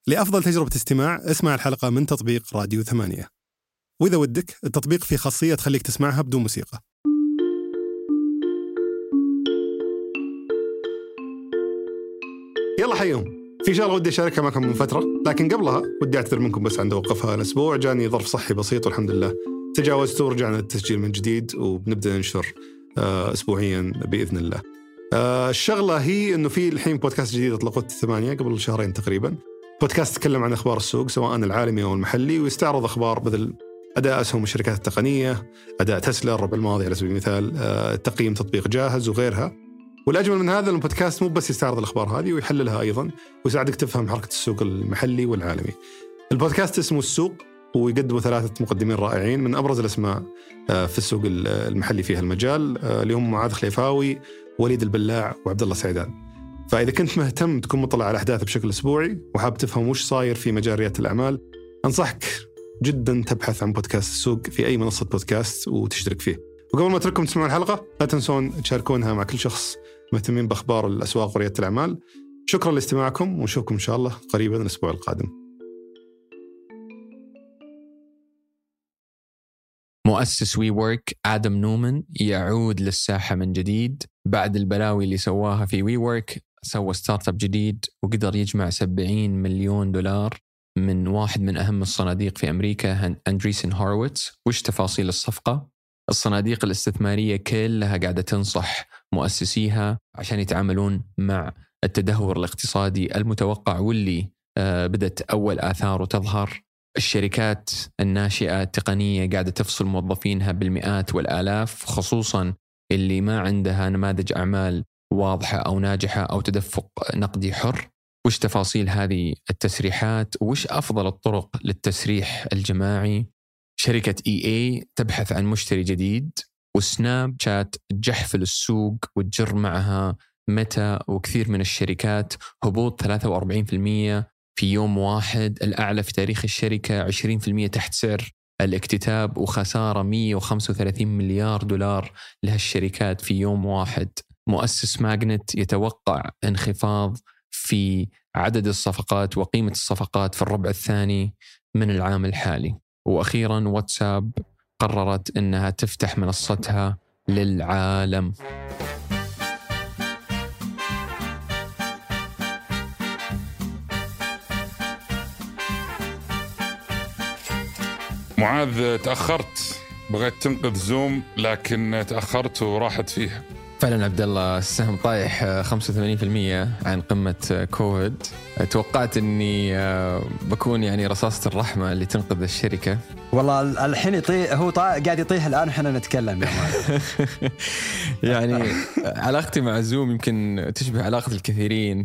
لأفضل تجربة استماع اسمع الحلقة من تطبيق راديو 8. وإذا ودك التطبيق فيه خاصية تخليك تسمعها بدون موسيقى. يلا حيهم، في شغلة ودي أشاركها معكم من فترة، لكن قبلها ودي أعتذر منكم بس عند وقفها الأسبوع. جاني ظرف صحي بسيط والحمد لله تجاوزته ورجعنا للتسجيل من جديد، وبنبدأ ننشر أسبوعيا بإذن الله. الشغلة هي أنه في الحين بودكاست جديد أطلقوه 8 قبل شهرين تقريبا. بودكاست يتكلم عن أخبار السوق سواء العالمي أو المحلي، ويستعرض أخبار مثل أداء أسهم الشركات التقنية، أداء تسلا الربع الماضي على سبيل المثال، تقييم تطبيق جاهز وغيرها. والأجمل من هذا البودكاست مو بس يستعرض الأخبار هذه ويحللها أيضا، ويساعدك تفهم حركة السوق المحلي والعالمي. البودكاست اسمه السوق، ويقدموا 3 مقدمين رائعين من أبرز الأسماء في السوق المحلي في هالمجال، اللي هم معاذ خليفاوي، وليد البلاع، وعبد الله سعيدان. فإذا كنت مهتم تكون مطلع على أحداث بشكل أسبوعي وحاب تفهم وش صاير في مجال ريادة الأعمال، أنصحك جدا تبحث عن بودكاست السوق في أي منصة بودكاست وتشترك فيه. وقبل ما أترككم تسمعون الحلقة لا تنسون تشاركونها مع كل شخص مهتمين بأخبار الأسواق وريادة الأعمال. شكرا لاستماعكم، ونشوفكم إن شاء الله قريبا الأسبوع القادم. مؤسس وي ورك آدم نومان يعود للساحة من جديد بعد البلاوي اللي سواها في وي ورك. سوى ستارت اب جديد وقدر يجمع $70 مليون من واحد من أهم الصناديق في أمريكا، أندريسن هورويتس. وش تفاصيل الصفقة؟ الصناديق الاستثمارية كلها قاعدة تنصح مؤسسيها عشان يتعاملون مع التدهور الاقتصادي المتوقع واللي بدأت أول آثاره تظهر. الشركات الناشئة التقنية قاعدة تفصل موظفينها بالمئات والآلاف، خصوصا اللي ما عندها نماذج أعمال واضحة أو ناجحة أو تدفق نقدي حر. وش تفاصيل هذه التسريحات؟ وش أفضل الطرق للتسريح الجماعي؟ شركة EA تبحث عن مشتري جديد، وسناب شات تجحفل السوق وتجر معها ميتا وكثير من الشركات. هبوط 43% في يوم واحد، الأعلى في تاريخ الشركة، 20% تحت سعر الاكتتاب، وخسارة $135 مليار لهالشركات في يوم واحد. مؤسس ماغنت يتوقع انخفاض في عدد الصفقات وقيمة الصفقات في الربع الثاني من العام الحالي. وأخيرا واتساب قررت أنها تفتح منصتها للعالم. معاذ، تأخرت، بغيت تنقذ زوم لكن تأخرت وراحت فيها. فعلا عبد الله، السهم طايح 85% عن قمة كوفيد. توقعت أني بكون يعني رصاصة الرحمة اللي تنقذ الشركة. والله الحين يطيح، هو قاعد يطيح الآن وحنا نتكلم يعني علاقتي مع زوم يمكن تشبه علاقة الكثيرين.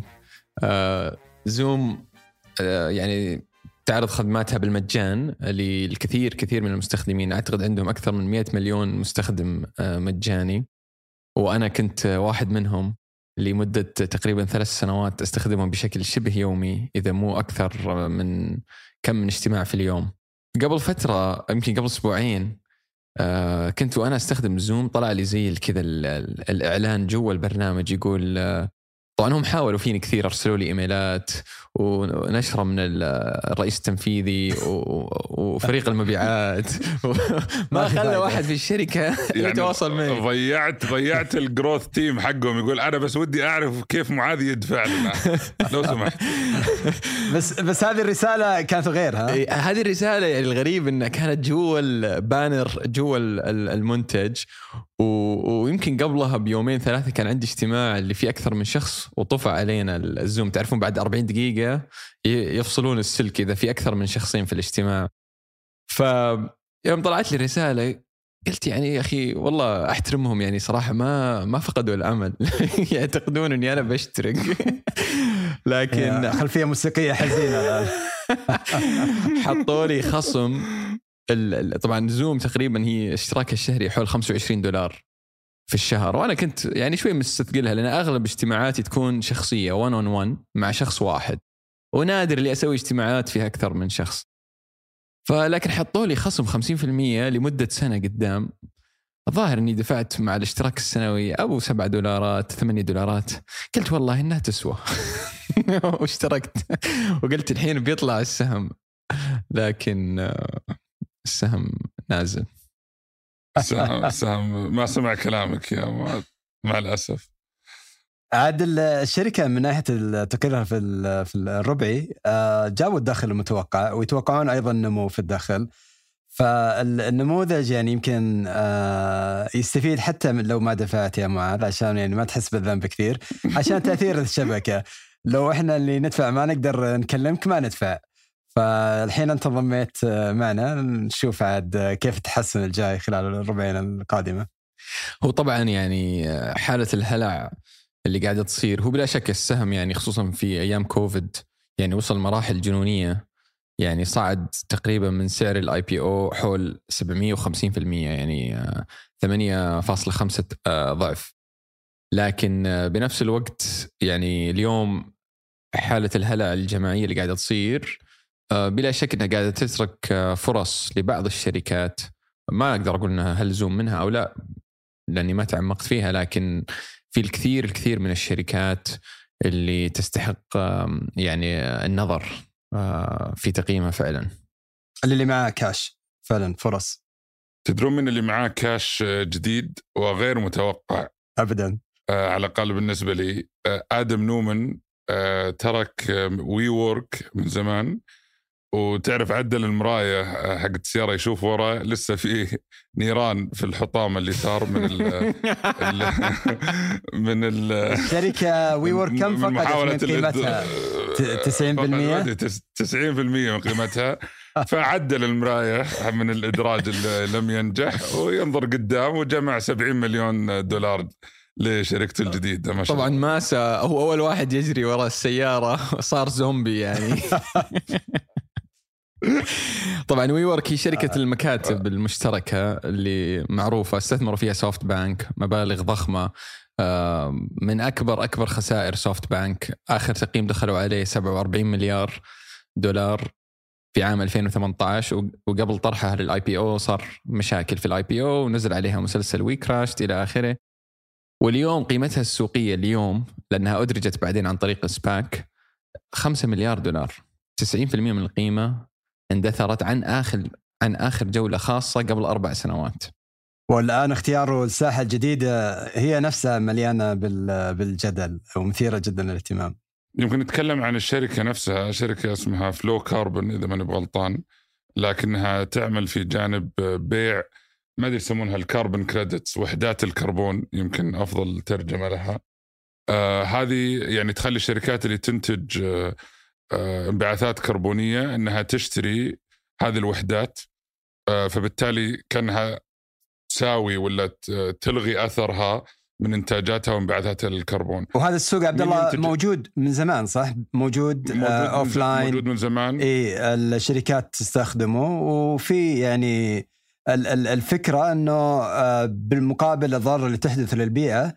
زوم يعني تعرض خدماتها بالمجان للكثير كثير من المستخدمين. أعتقد عندهم أكثر من 100 مليون مستخدم مجاني، وأنا كنت واحد منهم لمدة تقريبا 3 سنوات أستخدمهم بشكل شبه يومي، إذا مو أكثر من كم من اجتماع في اليوم. قبل فترة يمكن قبل أسبوعين كنت وأنا أستخدم زوم طلع لي زي كذا الإعلان جوا البرنامج يقول، طبعا هم حاولوا فيني كثير، أرسلوا لي إيميلات ونشرة من الرئيس التنفيذي وفريق المبيعات ما خلى واحد في الشركة يعني يتواصل معي. ضيعت الجروث تيم حقهم. يقول أنا بس ودي أعرف كيف معاذ يدفع لنا لو سمحت. بس هذه الرسالة كانت غيرها. هذه الرسالة يعني الغريب إنها كانت جوا البانر جوا المنتج، ويمكن قبلها بيومين 3 كان عندي اجتماع اللي فيه أكثر من شخص وطفع علينا الزوم. تعرفون بعد 40 دقيقة يفصلون السلك إذا في أكثر من شخصين في الاجتماع. فيوم طلعت لي رسالة قلت يعني يا أخي والله أحترمهم، يعني صراحة ما فقدوا الأمل يعتقدون أني أنا بشترك لكن خلفية موسيقية حزينة الآن. حطوا لي خصم. طبعا زوم تقريبا هي اشتراك الشهري حول $25 في الشهر، وأنا كنت يعني شوي مستثقلها لأن أغلب اجتماعاتي تكون شخصية 1-on-1 مع شخص واحد، ونادر اللي أسوي اجتماعات فيها أكثر من شخص. فلكن حطوا لي خصم 50% لمدة سنة قدام. الظاهر اني دفعت مع الاشتراك السنوي ابو $7 $8. قلت والله انها تسوى واشتركت وقلت الحين بيطلع السهم، لكن السهم نازل. السهم ما سمع كلامك يا معاذ مع الأسف. عاد الشركة من ناحية تقريرها في الربعي جابوا الدخل المتوقع، ويتوقعون أيضا نمو في الدخل. فالنموذج يعني يمكن يستفيد حتى لو ما دفعت يا معاذ، عشان يعني ما تحس بالذنب كثير، عشان تأثير الشبكة. لو إحنا اللي ندفع ما نقدر نكلمك ما ندفع. فالحين أنت ضميت معنا، نشوف عاد كيف تحسن الجاي خلال الربعين القادمة. هو طبعا يعني حالة الهلع اللي قاعدة تصير، هو بلا شك السهم يعني خصوصا في أيام كوفيد يعني وصل مراحل جنونية، يعني صعد تقريبا من سعر الاي بي او حول 750%، يعني 8.5 ضعف. لكن بنفس الوقت يعني اليوم حالة الهلع الجماعية اللي قاعدة تصير بلا شك انها قاعدة تترك فرص لبعض الشركات. ما أقدر أقول أنها هل زوم منها أو لا لأني ما تعمقت فيها، لكن في الكثير من الشركات اللي تستحق يعني النظر في تقييمها فعلا. اللي معاه كاش فعلا فرص. تدرون من اللي معاه كاش جديد وغير متوقع أبدا على الأقل بالنسبة لي؟ آدم نومن ترك وي وورك من زمان، وتعرف عدل المراية حق السيارة يشوف وراء لسه في نيران في الحطام اللي صار من الشركة وي وورك. كم فقدت من قيمتها؟ 90% من قيمتها. فعدل المراية من الإدراج اللي لم ينجح وينظر قدام، وجمع $70 مليون لشركته الجديدة. ما شاء طبعا الله. ماسا هو أول واحد يجري وراء السيارة صار زومبي يعني. طبعا وي وورك هي شركة المكاتب المشتركة اللي معروفة، استثمروا فيها سوفت بانك مبالغ ضخمة. من أكبر خسائر سوفت بانك، آخر تقييم دخلوا عليه $47 مليار في عام 2018، وقبل طرحها للآي بي او صار مشاكل في الآي بي او ونزل عليها مسلسل وي كراشت إلى آخره. واليوم قيمتها السوقية اليوم لأنها أدرجت بعدين عن طريق سباك $5 مليار، 90% من القيمة اندثرت عن آخر جولة خاصة قبل 4 سنوات. والآن اختياره الساحة الجديدة هي نفسها مليانة بالجدل ومثيرة جدا للاهتمام. يمكن نتكلم عن الشركة نفسها، شركة اسمها فلو كاربون إذا ما نبغى غلطان، لكنها تعمل في جانب بيع ما أدري يسمونها الكاربون كريدتس، وحدات الكربون يمكن أفضل ترجمة لها. هذه يعني تخلي الشركات اللي تنتج انبعاثات كربونية أنها تشتري هذه الوحدات، فبالتالي كانها تساوي ولا تلغي أثرها من إنتاجاتها وانبعاثات الكربون. وهذا السوق عبد الله موجود من زمان صح؟ موجود أوفلاين، موجود من زمان. إيه الشركات تستخدمه، وفي يعني الفكرة أنه بالمقابل الضرر اللي تحدث للبيئة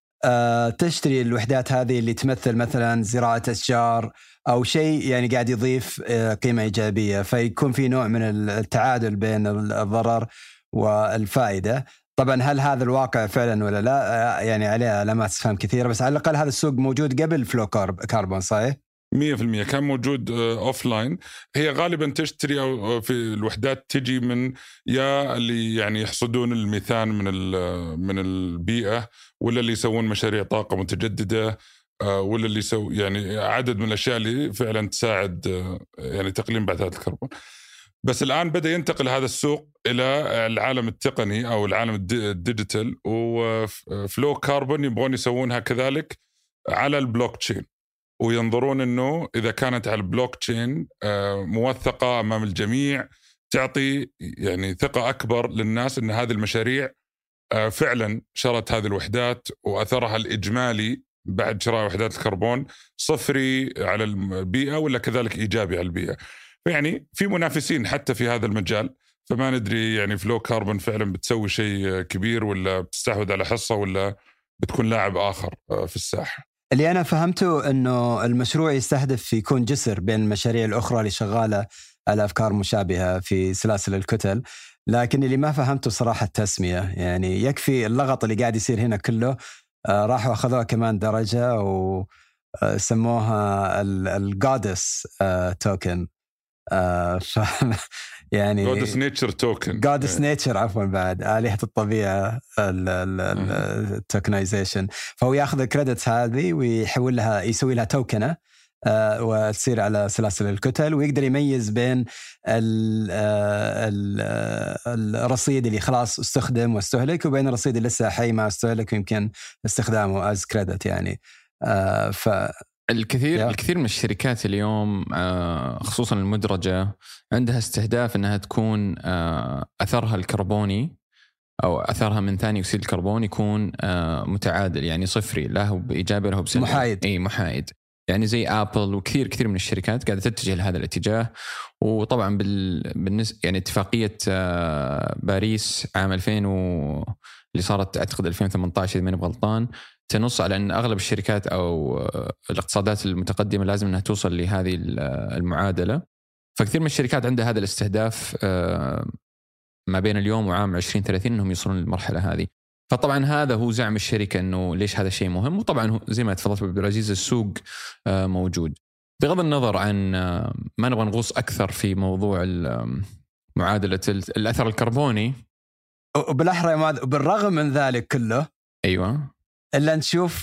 تشتري الوحدات هذه اللي تمثل مثلا زراعة أشجار أو شيء يعني قاعد يضيف قيمة إيجابية، فيكون في نوع من التعادل بين الضرر والفائدة. طبعا هل هذا الواقع فعلا ولا لا يعني عليه علامات استفهام كثيرة، بس على الأقل هذا السوق موجود قبل فلو كاربون صحيح؟ 100% كان موجود أوفلاين. هي غالبا تشتري أو في الوحدات تجي من يا اللي يعني يحصدون الميثان من البيئة، ولا اللي يسوون مشاريع طاقة متجددة، ولا اللي يسوي يعني عدد من الأشياء اللي فعلا تساعد يعني تقليل انبعاثات الكربون. بس الآن بدأ ينتقل هذا السوق إلى العالم التقني أو العالم الديجيتال، وفلو كاربون يبغون يسوونها كذلك على البلوك تشين، وينظرون أنه إذا كانت على البلوك تشين موثقة أمام الجميع تعطي يعني ثقة أكبر للناس أن هذه المشاريع فعلا شرت هذه الوحدات، وأثرها الإجمالي بعد شراء وحدات الكربون صفري على البيئة ولا كذلك إيجابي على البيئة. يعني في منافسين حتى في هذا المجال، فما ندري يعني فلو كاربون فعلا بتسوي شيء كبير ولا بتستحوذ على حصة ولا بتكون لاعب آخر في الساحة. اللي أنا فهمته أنه المشروع يستهدف يكون جسر بين المشاريع الأخرى اللي شغالة على أفكار مشابهة في سلاسل الكتل، لكن اللي ما فهمته صراحة التسمية. يعني يكفي اللغط اللي قاعد يصير هنا كله، راحوا أخذوها كمان درجة وسموها الجادس توكن. يعني Goddess Nature Token. Goddess Nature عفوا، بعد آلهة الطبيعة التوكنايزيشن. فهو ياخذ الكريدتس هذه ويحولها، يسوي لها توكنة وتصير على سلاسل الكتل، ويقدر يميز بين الرصيد اللي خلاص استخدم واستهلك وبين الرصيد اللي لسه حي ما استهلك ويمكن استخدامه as credit يعني. الكثير من الشركات اليوم خصوصا المدرجة عندها استهداف أنها تكون أثرها الكربوني أو أثرها من ثاني أكسيد الكربون يكون متعادل، يعني صفري، لا هو بإيجابي لا هو بسلبي، محايد. أي محايد. يعني زي أبل وكثير من الشركات قاعدة تتجه لهذا الاتجاه. وطبعا بالنسبة يعني اتفاقية باريس عام 2000 اللي صارت أعتقد 2018 إذا ماني غلطان، تنص على أن أغلب الشركات أو الاقتصادات المتقدمة لازم أنها توصل لهذه المعادلة. فكثير من الشركات عندها هذا الاستهداف ما بين اليوم وعام 2030 أنهم يوصلون للمرحلة هذه. فطبعا هذا هو زعم الشركة أنه ليش هذا شيء مهم. وطبعا زي ما تفضلت بالعزيز السوق موجود. بغض النظر عن ما نبغى نغوص أكثر في موضوع معادلة الأثر الكربوني، وبالأحرى بالرغم من ذلك كله أيوة إلا نشوف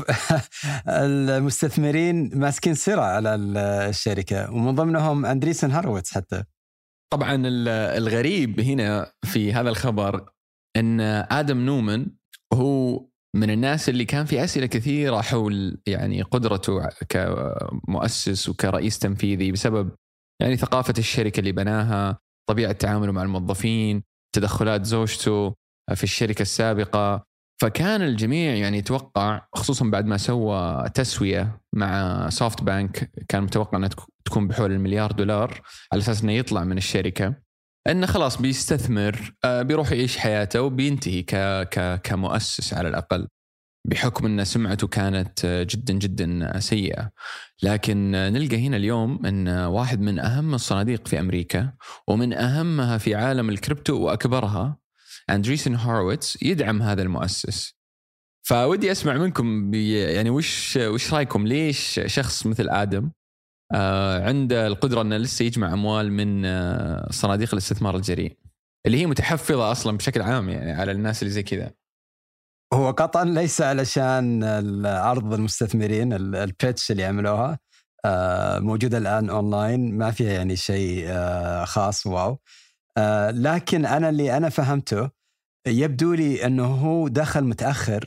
المستثمرين ماسكين سرعة على الشركة، ومن ضمنهم أندريسن هارويتس حتى. طبعا الغريب هنا في هذا الخبر أن آدم نومان هو من الناس اللي كان في أسئلة كثيرة حول يعني قدرته كمؤسس وكرئيس تنفيذي بسبب يعني ثقافة الشركة اللي بناها، طبيعة تعامله مع الموظفين، تدخلات زوجته في الشركة السابقة. فكان الجميع يعني يتوقع، خصوصا بعد ما سوى تسوية مع سوفت بانك كان متوقع أنها تكون بحول $1 مليار على أساس أنه يطلع من الشركة، أنه خلاص بيستثمر، بيروح يعيش حياته وبينتهي كمؤسس على الأقل، بحكم أن سمعته كانت جدا جدا سيئة. لكن نلقى هنا اليوم أن واحد من أهم الصناديق في أمريكا ومن أهمها في عالم الكريبتو وأكبرها، أندريسن هارويتس، يدعم هذا المؤسس. فودي أسمع منكم يعني وش رأيكم؟ ليش شخص مثل آدم عنده القدرة أنه لسه يجمع أموال من صناديق الاستثمار الجريء اللي هي متحفظة أصلا بشكل عام يعني على الناس اللي زي كذا؟ هو قطعا ليس علشان عرض المستثمرين، البيتش اللي عملوها موجودة الآن أونلاين، ما فيها يعني شيء خاص واو. لكن أنا فهمته، يبدو لي أنه هو دخل متأخر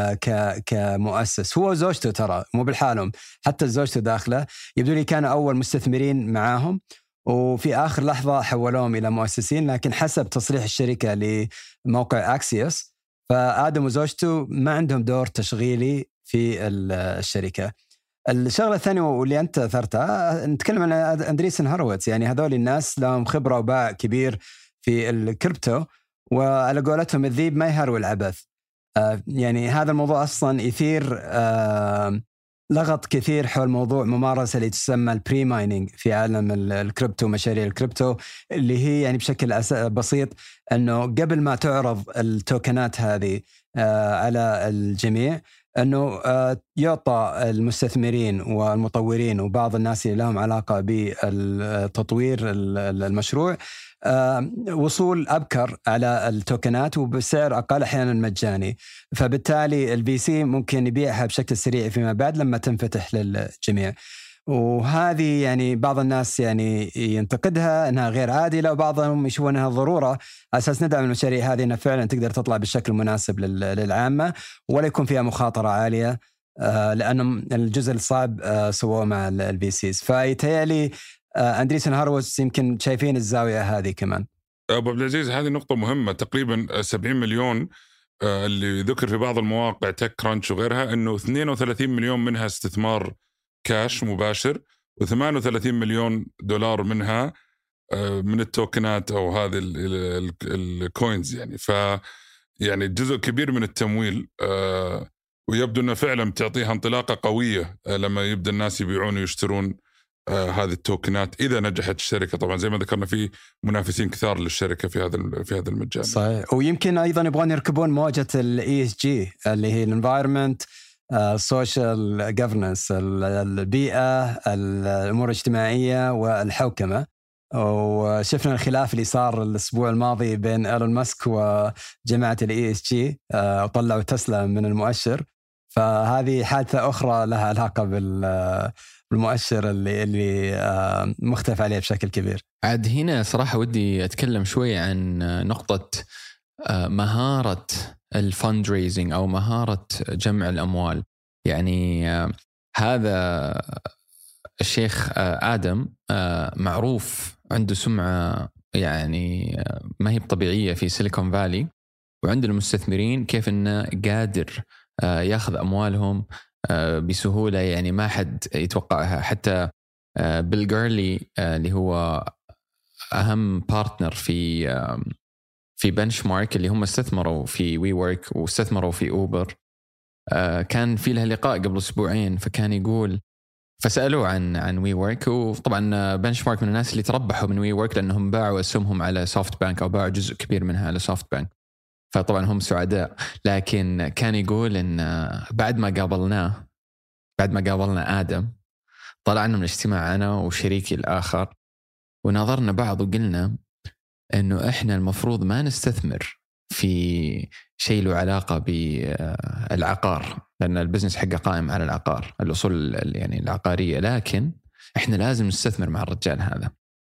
كمؤسس، هو وزوجته ترى مو بالحالهم، حتى زوجته داخله. يبدو لي كانوا أول مستثمرين معاهم وفي آخر لحظة حولوهم إلى مؤسسين، لكن حسب تصريح الشركة لموقع أكسيوس فآدم وزوجته ما عندهم دور تشغيلي في الشركة. الشغلة الثانية واللي أنت أثرتها، نتكلم عن أندريسن هارويتس. يعني هذول الناس لهم خبرة وباع كبير في الكريبتو، وعلى قولتهم الذيب ما يهرول العبث. يعني هذا الموضوع أصلا يثير لغط كثير حول موضوع ممارسة اللي تسمى البري مايننج في عالم الكريبتو، مشاريع الكريبتو، اللي هي يعني بشكل بسيط أنه قبل ما تعرض التوكنات هذه على الجميع، أنه يعطى المستثمرين والمطورين وبعض الناس اللي لهم علاقة بالتطوير المشروع وصول أبكر على التوكنات وبسعر أقل، أحيانا مجاني. فبالتالي البي سي ممكن يبيعها بشكل سريع فيما بعد لما تنفتح للجميع. وهذه يعني بعض الناس يعني ينتقدها أنها غير عادلة، وبعضهم يشوفونها ضرورة أساس ندعم المشاريع هذه أنها فعلا تقدر تطلع بالشكل المناسب للعامة ولا يكون فيها مخاطرة عالية، لأنه الجزء الصعب سووه مع البي سيز. فيتهيألي أندريسن هارويتس يمكن شايفين الزاوية هذه كمان. أبو عبد العزيز، هذه نقطة مهمة. تقريبا 70 مليون اللي ذكر في بعض المواقع تك كرانش وغيرها، أنه 32 مليون منها استثمار كاش مباشر، و38 مليون دولار منها من التوكنات أو هذه الكوينز. يعني يعني جزء كبير من التمويل، ويبدو أنه فعلا تعطيها انطلاقة قوية لما يبدأ الناس يبيعون ويشترون هذه التوكنات إذا نجحت الشركة. طبعا زي ما ذكرنا في منافسين كثار للشركة في هذا المجال. صحيح. ويمكن أيضا يبغون يركبون موجة ESG اللي هي Environment Social Governance، البيئة، الأمور الاجتماعية والحوكمة. وشفنا الخلاف اللي صار الأسبوع الماضي بين إيلون ماسك وجماعة ESG وطلعوا تسلا من المؤشر. فهذه حادثة أخرى لها علاقة بالمؤشر اللي مختلف عليه بشكل كبير. عاد هنا صراحة ودي أتكلم شوي عن نقطة مهارة الفاندريزنج أو مهارة جمع الأموال. يعني هذا الشيخ آدم معروف عنده سمعة يعني ما هي طبيعية في سيليكون فالي، وعند المستثمرين كيف إنه قادر ياخذ أموالهم بسهولة، يعني ما حد يتوقعها. حتى بيل جيرلي اللي هو أهم بارتنر في بنشمارك اللي هم استثمروا في وي ورك واستثمروا في أوبر، كان في له لقاء قبل أسبوعين، فكان يقول، فسألوه عن وي ورك. وطبعا بنشمارك من الناس اللي تربحوا من وي ورك لأنهم باعوا أسهمهم على سوفت بانك أو باعوا جزء كبير منها على سوفت بانك، فطبعا هم سعداء. لكن كان يقول إن بعد ما قابلنا آدم، طلعنا من الاجتماع أنا وشريكي الآخر ونظرنا بعض وقلنا إنه إحنا المفروض ما نستثمر في شيء له علاقة بالعقار، لأن البزنس حقه قائم على العقار، الأصول يعني العقارية، لكن إحنا لازم نستثمر مع الرجال هذا.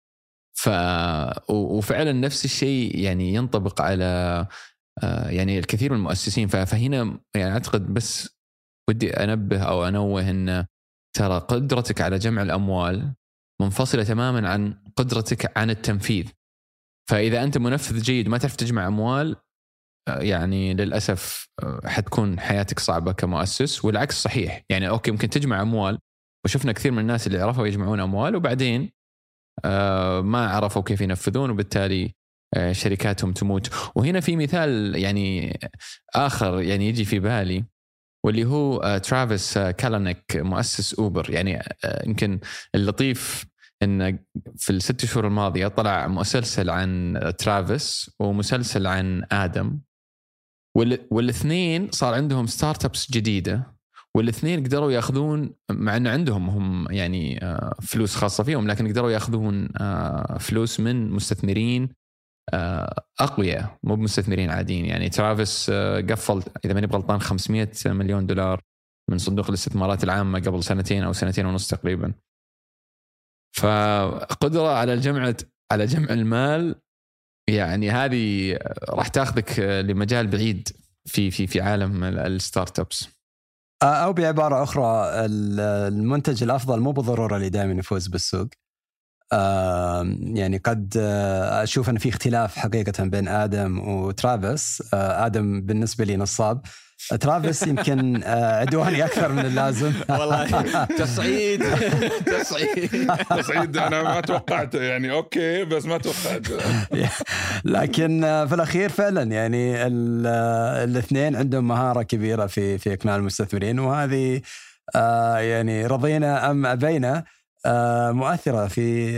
وفعلا نفس الشيء يعني ينطبق على يعني الكثير من المؤسسين. فهنا يعني أعتقد بس ودي أنبه أو أنوه إن ترى قدرتك على جمع الأموال منفصلة تماما عن قدرتك عن التنفيذ. فإذا أنت منفذ جيد ما تعرف تجمع أموال، يعني للأسف حتكون حياتك صعبة كمؤسس. والعكس صحيح، يعني أوكي ممكن تجمع أموال، وشفنا كثير من الناس اللي عرفوا يجمعون أموال وبعدين ما عرفوا كيف ينفذون، وبالتالي شركاتهم تموت. وهنا في مثال يعني آخر يعني يجي في بالي، واللي هو ترافيس كالانيك مؤسس أوبر. يعني يمكن اللطيف إن في ال6 شهور الماضية طلع مسلسل عن ترافيس ومسلسل عن آدم، والاثنين صار عندهم ستارت ابس جديدة، والاثنين قدروا ياخذون، مع أن عندهم هم يعني فلوس خاصة فيهم، لكن قدروا ياخذون فلوس من مستثمرين أقوياء، مو بمستثمرين عاديين. يعني ترافيس قفل إذا ماني غلطان $500 مليون من صندوق الاستثمارات العامة قبل 2 أو 2.5 تقريبا. فقدرة على جمع المال، يعني هذه راح تاخذك لمجال بعيد في عالم الستارت ابس. أو بعبارة أخرى، المنتج الأفضل مو بالضرورة اللي دائما يفوز بالسوق. يعني قد أشوف أن في اختلاف حقيقة بين آدم وترافيس. آدم بالنسبة لي نصاب، ترافيس يمكن عدواني أكثر من اللازم. والله تصعيد أنا ما توقعت، يعني أوكي بس ما توقعت. لكن في الأخير فعلا يعني الاثنين عندهم مهارة كبيرة في إقناع المستثمرين، وهذه يعني رضينا أم أبينا مؤثرة في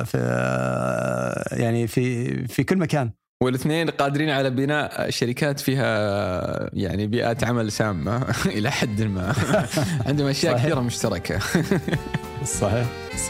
يعني في كل مكان. والاثنين قادرين على بناء شركات فيها يعني بيئات عمل سامة إلى حد ما. عندهم أشياء كثيرة مشتركة. صحيح.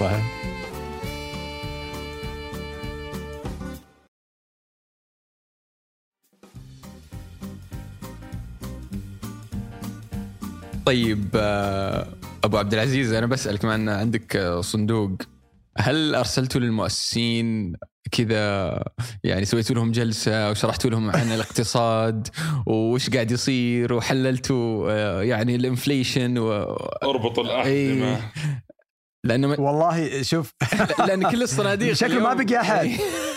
طيب أبو عبد العزيز، أنا بسألك، ما أن عندك صندوق، هل أرسلتوا للمؤسسين كذا، يعني سويتوا لهم جلسة وشرحتوا لهم عن الاقتصاد وش قاعد يصير، وحللتوا يعني الانفليشن اربط الأحزمة؟ لأنه والله شوف لأن كل الصناديق شكله ما بقي أحد.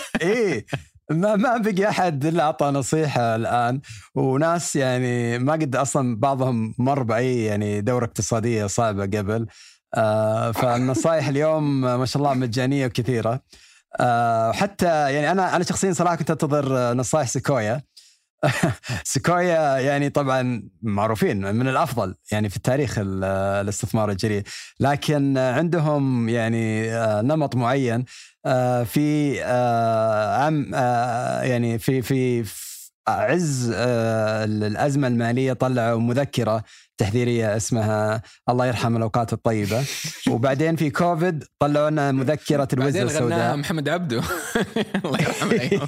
ما بقي أحد إلا أعطى نصيحة الآن، وناس يعني ما قد أصلا بعضهم مر بأي يعني دورة اقتصادية صعبة قبل. فالنصائح اليوم ما شاء الله مجانية وكثيرة. حتى يعني أنا شخصيا صراحة كنت أنتظر نصائح سيكويا، سيكويا يعني طبعا معروفين من الأفضل يعني في التاريخ الاستثمار الجريء، لكن عندهم يعني نمط معين في يعني في عز الأزمة المالية طلعوا مذكرة تحذيرية اسمها الله يرحم الأوقات الطيبة، وبعدين في كوفيد طلعوا لنا مذكرة الوزة السوداء. بعدين محمد عبده الله يرحمه.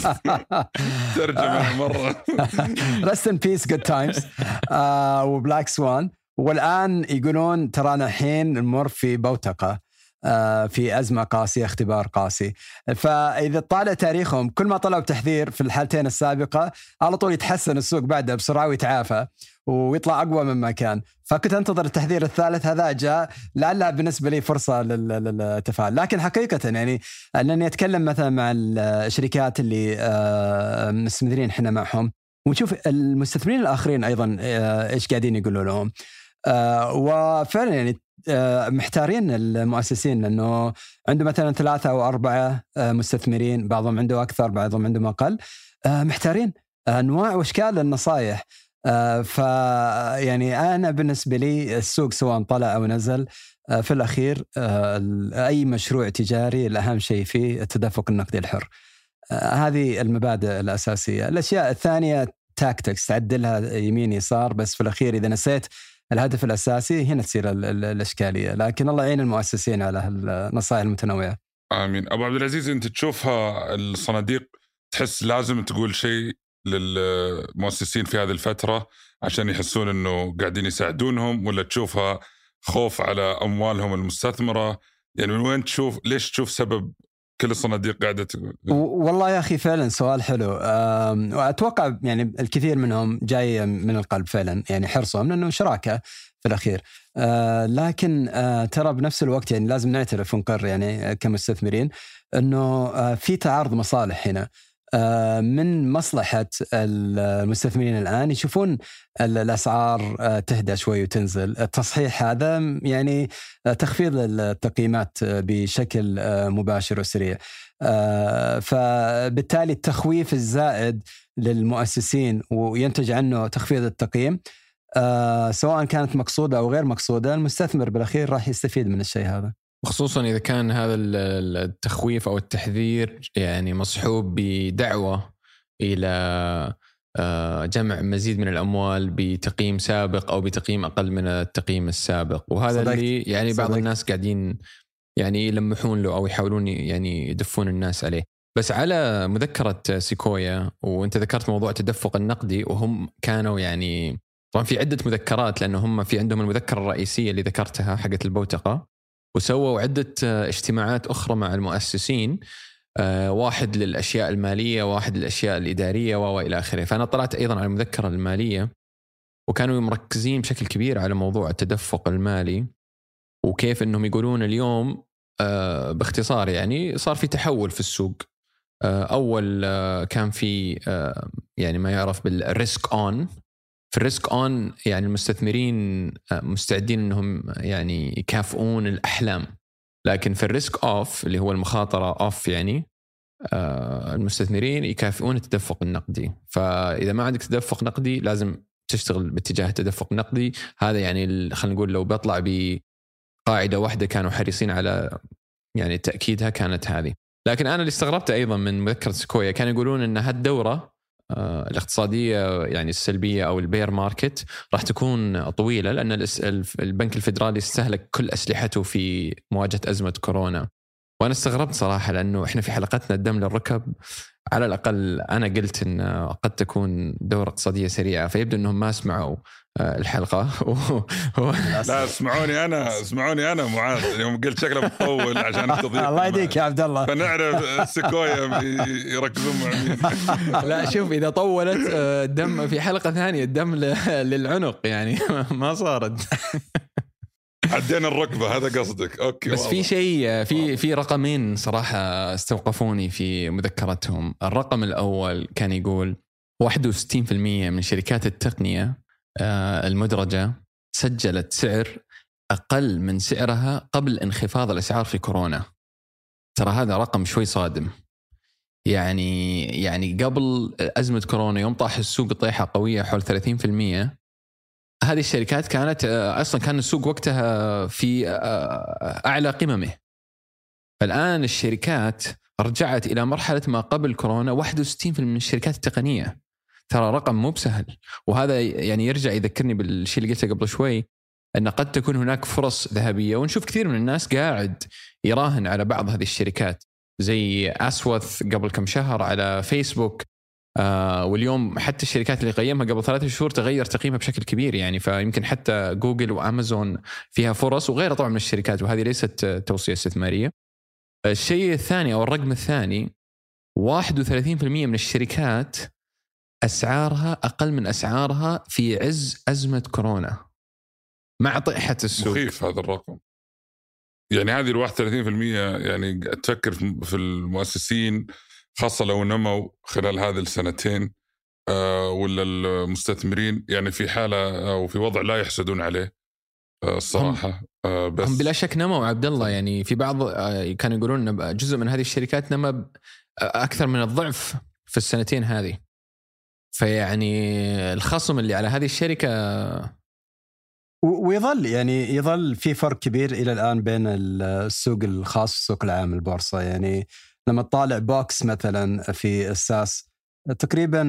ترجمة مرة Rest in peace good times وبلاك سوان. والآن يقولون ترانا حين نمر في بوتقة، في أزمة قاسية، اختبار قاسي. فإذا طالع تاريخهم كل ما طلعوا بتحذير في الحالتين السابقة على طول يتحسن السوق بعدها بسرعة ويتعافى ويطلع أقوى مما كان. فكنت أنتظر التحذير الثالث، هذا جاء لعلها بالنسبة لي فرصة للتفاعل. لكن حقيقة يعني أنني أتكلم مثلا مع الشركات اللي مستثمرين احنا معهم، ونشوف المستثمرين الآخرين أيضا إيش قاعدين يقولوا لهم. وفعلا يعني محتارين المؤسسين، لأنه عنده مثلا 3 أو 4 مستثمرين، بعضهم عنده أكثر بعضهم عنده أقل، محتارين أنواع وأشكال النصائح. فيعني أنا بالنسبة لي السوق سواء طلع أو نزل في الأخير أي مشروع تجاري الأهم شيء فيه التدفق النقدي الحر. هذه المبادئ الأساسية. الأشياء الثانية تاكتكس تعدلها يمين يسار، بس في الأخير إذا نسيت الهدف الأساسي هنا تصير الإشكالية. لكن الله يعين المؤسسين على النصائح المتنوعة. آمين. أبو عبد العزيز، أنت تشوفها الصناديق تحس لازم تقول شيء للمؤسسين في هذه الفترة عشان يحسون أنه قاعدين يساعدونهم، ولا تشوفها خوف على أموالهم المستثمرة؟ يعني من وين تشوف، ليش تشوف سبب كل الصناديق قاعدة والله يا أخي فعلا سؤال حلو. وأتوقع يعني الكثير منهم جاي من القلب فعلا، يعني حرصهم لأنه شراكة في الأخير. لكن ترى بنفس الوقت يعني لازم نعترف ونقر يعني كمستثمرين أنه في تعارض مصالح هنا. من مصلحة المستثمرين الآن يشوفون الأسعار تهدى شوي وتنزل، التصحيح هذا يعني تخفيض التقييمات بشكل مباشر وسريع. فبالتالي التخويف الزائد للمؤسسين وينتج عنه تخفيض التقييم سواء كانت مقصودة أو غير مقصودة، المستثمر بالأخير راح يستفيد من الشيء هذا، خصوصا إذا كان هذا التخويف أو التحذير يعني مصحوب بدعوة إلى جمع مزيد من الأموال بتقييم سابق أو بتقييم أقل من التقييم السابق. وهذا اللي يعني بعض الناس قاعدين يعني يلمحون له أو يحاولون يعني يدفون الناس عليه. بس على مذكرة سيكويا، وانت ذكرت موضوع التدفق النقدي، وهم كانوا يعني طبعا في عدة مذكرات، لأنه هم في عندهم المذكرة الرئيسية اللي ذكرتها حقت البوتقة، وسووا عدة اجتماعات أخرى مع المؤسسين، واحد للأشياء المالية، واحد للأشياء الإدارية وإلى آخره. فأنا طلعت أيضا على المذكرة المالية، وكانوا مركزين بشكل كبير على موضوع التدفق المالي، وكيف أنهم يقولون اليوم باختصار يعني صار في تحول في السوق. أول كان في يعني ما يعرف بالريسك أون. في الريسك أون يعني المستثمرين مستعدين أنهم يعني يكافئون الأحلام، لكن في الريسك أوف اللي هو المخاطرة أوف يعني المستثمرين يكافئون التدفق النقدي. فإذا ما عندك تدفق نقدي لازم تشتغل باتجاه التدفق النقدي. هذا يعني خلينا نقول لو بطلع بقاعدة واحدة كانوا حريصين على يعني تأكيدها كانت هذه. لكن أنا اللي استغربت أيضا من مذكرة سيكويا كانوا يقولون أن هالدورة الاقتصادية يعني السلبية أو البير ماركت راح تكون طويلة، لأن البنك الفيدرالي استهلك كل أسلحته في مواجهة أزمة كورونا. وأنا استغربت صراحة، لأنه إحنا في حلقتنا الدم للركب على الأقل أنا قلت أن قد تكون دورة اقتصادية سريعة، فيبدو أنهم ما سمعوا الحلقة. لا اسمعوني أنا معاذ يوم قلت شكله بتطول عشان تضيف. الله يديك يا عبد الله، فنعرف سيكويا يركزون مع مين. لا شوف، إذا طولت الدم في حلقة ثانية الدم للعنق يعني ما صارت. عدينا الركبة، هذا قصدك؟ أوكي. بس في شيء في رقمين صراحة استوقفوني في مذكرتهم. الرقم الأول كان يقول 61% من شركات التقنية المدرجة سجلت سعر أقل من سعرها قبل انخفاض الأسعار في كورونا. ترى هذا رقم شوي صادم. يعني قبل أزمة كورونا يوم طاح السوق طيحة قوية حول 30%، هذه الشركات كانت أصلا كان السوق وقتها في أعلى قممه. الآن الشركات رجعت إلى مرحلة ما قبل كورونا. 61% من الشركات التقنية، ترى رقم مو بسهل. وهذا يعني يرجع يذكرني بالشيء اللي قلته قبل شوي، أن قد تكون هناك فرص ذهبية، ونشوف كثير من الناس قاعد يراهن على بعض هذه الشركات، زي أسوث قبل كم شهر على فيسبوك. واليوم حتى الشركات اللي قيمها قبل 3 شهور تغير تقييمها بشكل كبير يعني. فيمكن حتى جوجل وأمازون فيها فرص، وغيرها طبعا من الشركات، وهذه ليست توصية استثمارية. الشيء الثاني أو الرقم الثاني، 31% من الشركات أسعارها أقل من أسعارها في عز أزمة كورونا مع طيحة السوق. مخيف هذا الرقم. يعني هذه 31% يعني تفكر في المؤسسين، خاصة لو نموا خلال هذه السنتين، ولا المستثمرين يعني في حالة أو في وضع لا يحسدون عليه الصراحة. بس هم بلا شك نموا عبد الله. يعني في بعض كانوا يقولون أن جزء من هذه الشركات نمى أكثر من الضعف في السنتين هذه. فيعني الخصم اللي على هذه الشركة ويظل يعني يظل في فرق كبير إلى الآن بين السوق الخاص والسوق العام البورصة. يعني لما تطالع بوكس مثلا في الساس تقريبا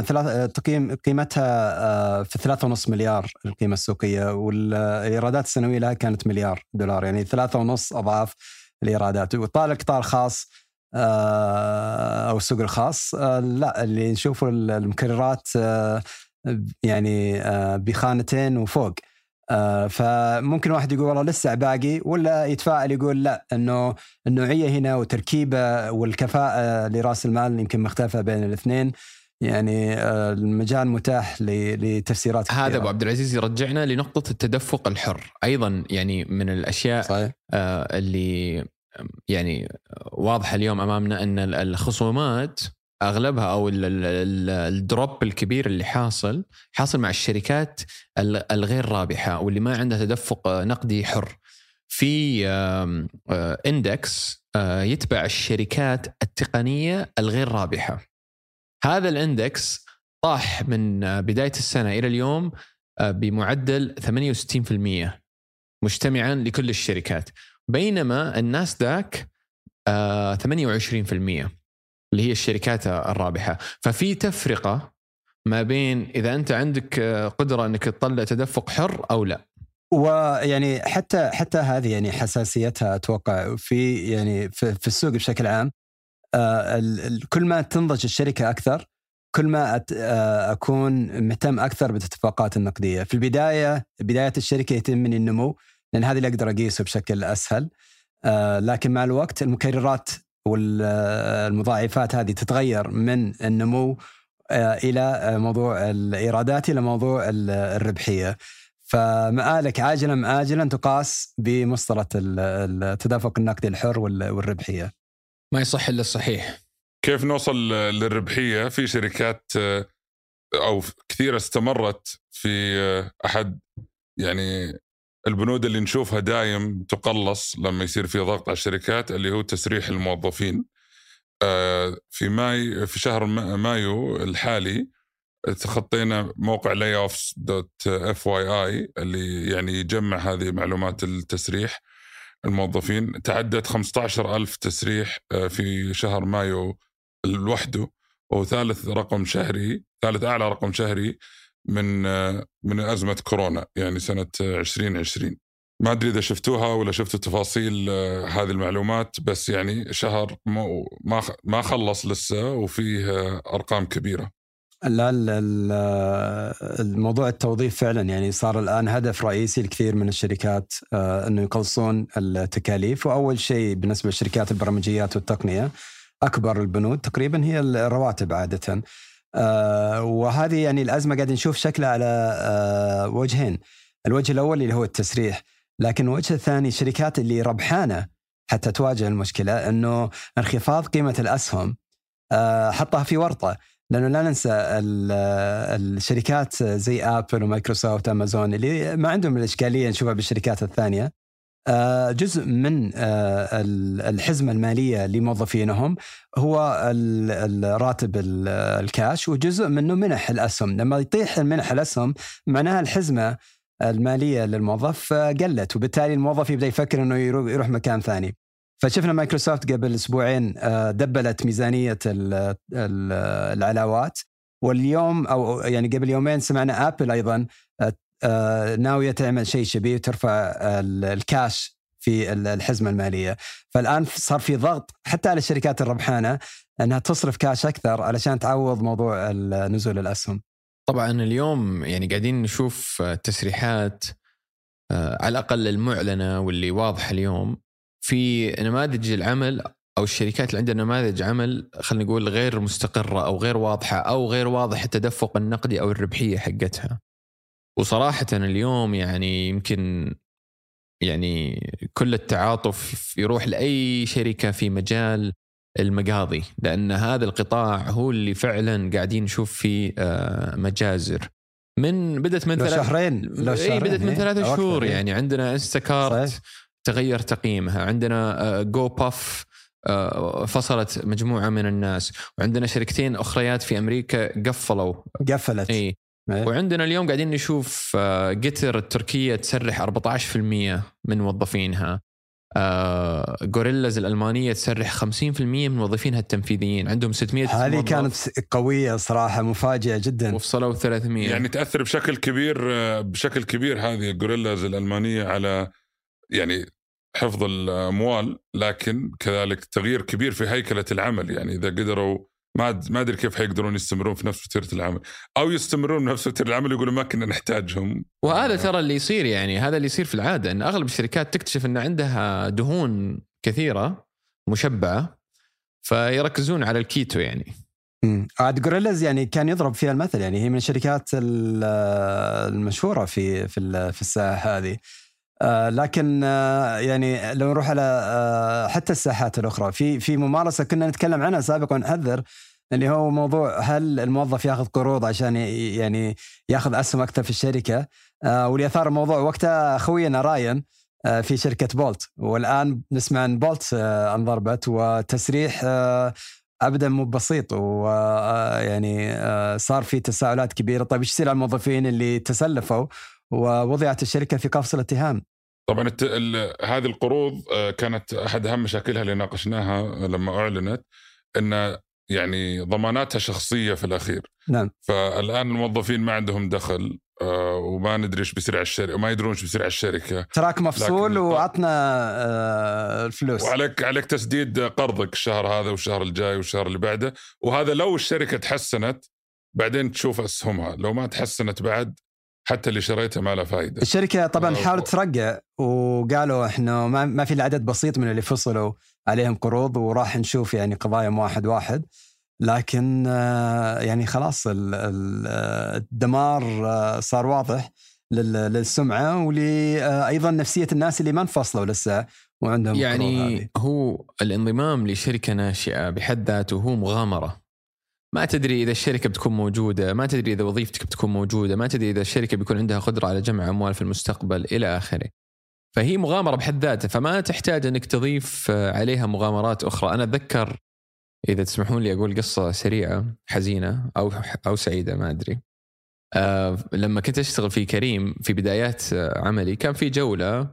قيمتها في 3.5 مليار القيمة السوقية، والإيرادات السنوية لها كانت $1 مليار، يعني 3.5 أضعاف الإيرادات. وطالع قطاع خاص أو السوق الخاص، لا، اللي نشوفه المكررات يعني بخانتين وفوق. فممكن واحد يقول والله لسه باقي، ولا يتفائل يقول لا، انه النوعيه هنا وتركيبه والكفاءه لراس المال يمكن مختلفه بين الاثنين. يعني المجال متاح لتفسيرات كثيرة. هذا ابو عبد العزيز يرجعنا لنقطه التدفق الحر ايضا. يعني من الاشياء صحيح. اللي يعني واضحه اليوم امامنا ان الخصومات اغلبها او الدروب الكبير اللي حاصل مع الشركات الغير رابحه واللي ما عندها تدفق نقدي حر. في اندكس يتبع الشركات التقنيه الغير رابحه. هذا الاندكس طاح من بدايه السنه الى اليوم بمعدل 68% مجتمعا لكل الشركات، بينما الناسداك 28% اللي هي الشركات الرابحة. ففي تفرقة ما بين إذا أنت عندك قدرة أنك تطلع تدفق حر أو لا. ويعني حتى هذه يعني حساسيتها أتوقع في يعني في السوق بشكل عام. كل ما تنضج الشركة أكثر، كل ما أكون مهتم أكثر بالاتفاقات النقدية. في بداية الشركة يتم من النمو، لأن هذه اللي أقدر أقيسه بشكل أسهل. لكن مع الوقت المكررات والمضاعفات هذه تتغير من النمو إلى موضوع الإيرادات إلى موضوع الربحية. فمآلك عاجلا مآجلا تقاس بمسطرة التدفق النقدي الحر والربحية. ما يصح إلا الصحيح. كيف نوصل للربحية؟ في شركات أو كثيرة استمرت في أحد يعني البنود اللي نشوفها دايم تقلص لما يصير في ضغط على الشركات، اللي هو تسريح الموظفين. في شهر مايو الحالي تخطينا موقع layoffs.fyi اللي يعني يجمع هذه معلومات التسريح الموظفين. تعدت 15,000 تسريح في شهر مايو لوحده، وثالث أعلى رقم شهري من أزمة كورونا، يعني سنة 2020. ما أدري إذا شفتوها ولا شفتوا تفاصيل هذه المعلومات، بس يعني شهر ما خلص لسه وفيه أرقام كبيرة. لا، الموضوع التوظيف فعلا يعني صار الآن هدف رئيسي لكثير من الشركات، أنه يقلصون التكاليف. وأول شيء بالنسبة للشركات البرمجيات والتقنية، أكبر البنود تقريبا هي الرواتب عادة. وهذه يعني الأزمة قاعد نشوف شكلها على وجهين. الوجه الأول اللي هو التسريح، لكن الوجه الثاني الشركات اللي ربحانة حتى تواجه المشكلة أنه انخفاض قيمة الأسهم حطها في ورطة. لأنه لا ننسى الشركات زي آبل ومايكروسوفت وأمازون اللي ما عندهم الإشكالية نشوفها بالشركات الثانية، جزء من الحزمة المالية لموظفينهم هو الراتب الكاش، وجزء منه منح الأسهم. لما يطيح منح الأسهم معناها الحزمة المالية للموظف قلت، وبالتالي الموظف يبدأ يفكر أنه يروح مكان ثاني. فشفنا مايكروسوفت قبل أسبوعين دبلت ميزانية العلاوات، واليوم أو يعني قبل يومين سمعنا أبل أيضا ناوية تعمل شيء شبيه، ترفع الكاش في الحزمة المالية. فالآن صار في ضغط حتى على الشركات الربحانة أنها تصرف كاش أكثر علشان تعوض موضوع نزول الأسهم. طبعا اليوم يعني قاعدين نشوف تسريحات على الأقل المعلنة واللي واضحة اليوم في نماذج العمل أو الشركات اللي عندها نماذج عمل خلينا نقول غير مستقرة أو غير واضحة أو غير واضح التدفق النقدي أو الربحية حقتها. وصراحة اليوم يعني يمكن يعني كل التعاطف يروح لأي شركة في مجال المقاضي، لأن هذا القطاع هو اللي فعلا قاعدين نشوف فيه مجازر من بدت من بدت من 3 شهور. يعني عندنا انستكارت تغير تقييمها، عندنا جو باف فصلت مجموعة من الناس، وعندنا شركتين أخريات في أمريكا قفلت. وعندنا اليوم قاعدين نشوف جيتر التركية تسرح 14% من موظفينها، غوريلاز الألمانية تسرح 50% من موظفينها التنفيذيين، عندهم 600 هذه موظف. كانت قوية صراحة، مفاجئة جدا، وفصلوا 300. يعني تأثر بشكل كبير هذه غوريلاز الألمانية على يعني حفظ الأموال، لكن كذلك تغيير كبير في هيكلة العمل. يعني إذا قدروا ما أدري كيف حيقدرون يستمرون في نفس وتيرة العمل، أو يستمرون بنفس وتيرة العمل يقولوا ما كنا نحتاجهم. وهذا ترى اللي يصير، يعني هذا اللي يصير في العادة، أن أغلب الشركات تكتشف أن عندها دهون كثيرة مشبعة فيركزون على الكيتو. يعني عاد غوريلاز يعني كان يضرب فيها المثل، يعني هي من الشركات المشهورة في الساحة هذه. لكن يعني لو نروح على حتى الساحات الأخرى في ممارسة كنا نتكلم عنها سابقا ونحذر، اللي هو موضوع هل الموظف ياخذ قروض عشان يعني ياخذ أسهم أكثر في الشركة. واللي أثار الموضوع وقتها خوينا راين في شركة بولت، والآن نسمع أن بولت انضربت، وتسريح أبدا مو بسيط، ويعني صار في تساؤلات كبيرة. طيب إيش يصير على الموظفين اللي تسلفوا ووضعت الشركة في قفص الاتهام؟ طبعا هذه القروض كانت أحد أهم مشاكلها اللي ناقشناها لما أعلنت، أن يعني ضماناتها شخصية في الأخير. نعم. فالآن الموظفين ما عندهم دخل، وما ندري ايش بيصير على الشركة، وما يدرون ايش بيصير على الشركة. تراك مفصول وعطنا الفلوس، وعليك تسديد قرضك الشهر هذا والشهر الجاي والشهر اللي بعده. وهذا لو الشركة تحسنت بعدين تشوف أسهمها، لو ما تحسنت بعد حتى اللي شريتها ما له فايدة. الشركة طبعا حاولت ترجع، وقالوا احنا ما في العدد بسيط من اللي فصلوا عليهم قروض، وراح نشوف يعني قضايا واحد. لكن يعني خلاص الدمار صار واضح للسمعة، ولأيضا نفسية الناس اللي ما انفصلوا لسه وعندهم يعني هو الانضمام لشركة ناشئة بحد ذاته هو مغامرة. ما تدري إذا الشركة بتكون موجودة، ما تدري إذا وظيفتك بتكون موجودة، ما تدري إذا الشركة بيكون عندها قدرة على جمع أموال في المستقبل إلى آخره. فهي مغامرة بحد ذاتها، فما تحتاج أنك تضيف عليها مغامرات أخرى. أنا أتذكر، إذا تسمحون لي أقول قصة سريعة حزينة أو سعيدة ما أدري. لما كنت أشتغل في كريم في بدايات عملي، كان في جولة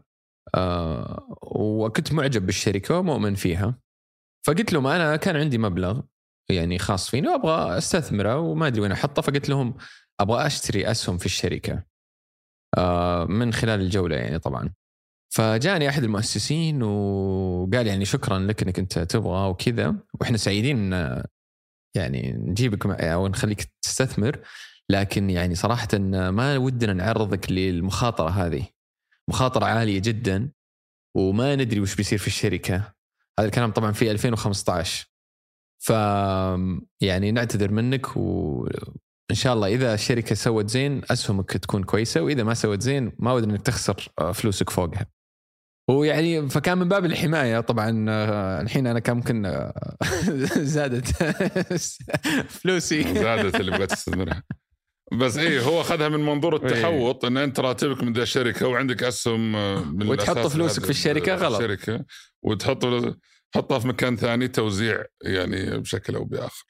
وكنت معجب بالشركة ومؤمن فيها، فقلت لهم أنا كان عندي مبلغ يعني خاص فيني وأبغى أستثمره وما أدري وين أحطه. فقلت لهم أبغى أشتري أسهم في الشركة من خلال الجولة يعني طبعا. فجاني أحد المؤسسين وقال يعني شكرا لك أنك أنت تبغى وكذا، وإحنا سعيدين يعني نجيبك أو نخليك تستثمر، لكن يعني صراحة ما ودنا نعرضك للمخاطرة هذه، مخاطرة عالية جدا وما ندري وش بيصير في الشركة. هذا الكلام طبعا في 2015. يعني نعتذر منك، وإن شاء الله إذا الشركة سوت زين أسهمك تكون كويسة، وإذا ما سوت زين ما ودنا أنك تخسر فلوسك فوقها. ويعني فكان من باب الحماية طبعا. الحين أنا كان ممكن زادت فلوسي، زادت اللي بغيت تستثمرها. بس ايه هو اخذها من منظور التحوط ان انت راتبك من ذا الشركه وعندك اسهم من وتحط فلوسك في الشركه غلط الشركه وتحطها في مكان ثاني توزيع يعني بشكل او باخر.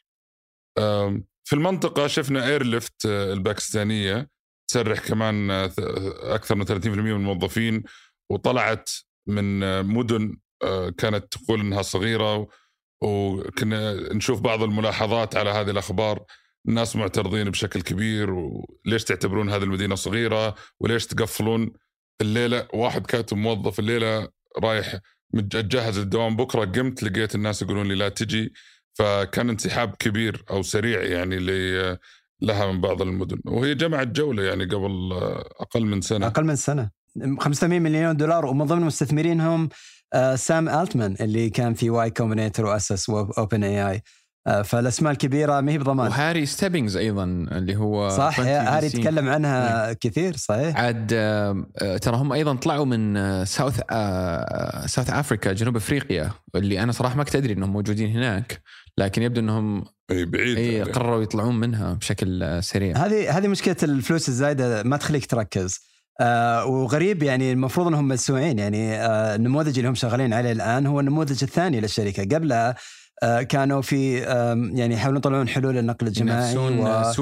في المنطقه شفنا ايرليفت الباكستانيه تسرح كمان اكثر من 30% من الموظفين، وطلعت من مدن كانت تقول انها صغيره، وكنا نشوف بعض الملاحظات على هذه الاخبار. الناس معترضين بشكل كبير، وليش تعتبرون هذه المدينة صغيرة وليش تقفلون الليلة؟ واحد كاتب موظف الليلة رايح متجهز للدوام، بكرة قمت لقيت الناس يقولون لي لا تجي. فكان انسحاب كبير أو سريع يعني لها من بعض المدن، وهي جمعت جولة يعني قبل أقل من سنة 500 مليون دولار، ومن ضمن مستثمرينهم سام ألتمان اللي كان في واي كومبينيتور وأسس أوبن اي اي. فالاسماء الكبيره ما هي بضمان. وهاري ستيبنز ايضا اللي هو صح، هاري تكلم عنها كثير. صحيح. عاد ترى هم ايضا طلعوا من ساوث افريكا، جنوب افريقيا، اللي انا صراحه ما كنت ادري انهم موجودين هناك، لكن يبدو انهم بعيد قرروا يطلعون منها بشكل سريع. هذه مشكله الفلوس الزايده، ما تخليك تركز. وغريب يعني المفروض انهم مسؤولين. يعني النموذج اللي هم شغالين عليه الان هو النموذج الثاني للشركه. قبلها كانوا في يعني يحاولون يطلعون حلول النقل الجماعي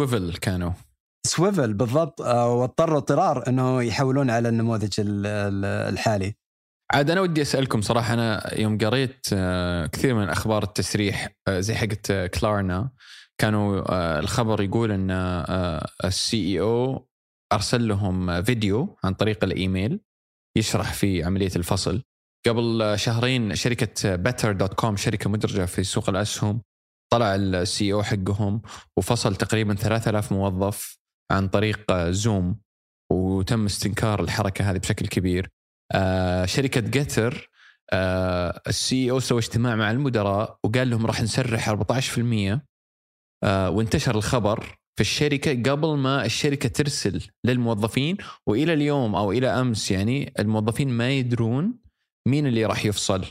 سويفل بالضبط، واضطروا اضطرار انه يحولون على النموذج الحالي. عاد انا ودي اسالكم صراحه، انا يوم قريت كثير من اخبار التسريح زي حقت كلارنا، كانوا الخبر يقول ان السي اي او ارسل لهم فيديو عن طريق الايميل يشرح في عمليه الفصل. قبل شهرين شركة better.com، شركة مدرجة في سوق الأسهم، طلع السي او حقهم وفصل تقريبا 3000 موظف عن طريق زوم، وتم استنكار الحركة هذه بشكل كبير. شركة جيتر السي او سوى اجتماع مع المدراء وقال لهم راح نسرح 14%، وانتشر الخبر في الشركة قبل ما الشركة ترسل للموظفين، وإلى اليوم أو إلى أمس يعني الموظفين ما يدرون مين اللي راح يفصل.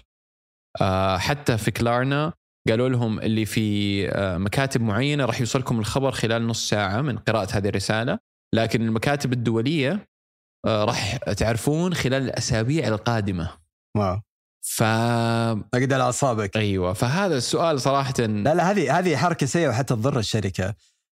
حتى في كلارنا قالوا لهم اللي في مكاتب معينة راح يوصلكم الخبر خلال نص ساعة من قراءة هذه الرسالة، لكن المكاتب الدولية راح تعرفون خلال الأسابيع القادمة. واو. أقدر على أعصابك. أيوة. فهذا السؤال صراحة، لا هذه حركة سيئة وحتى تضر الشركة.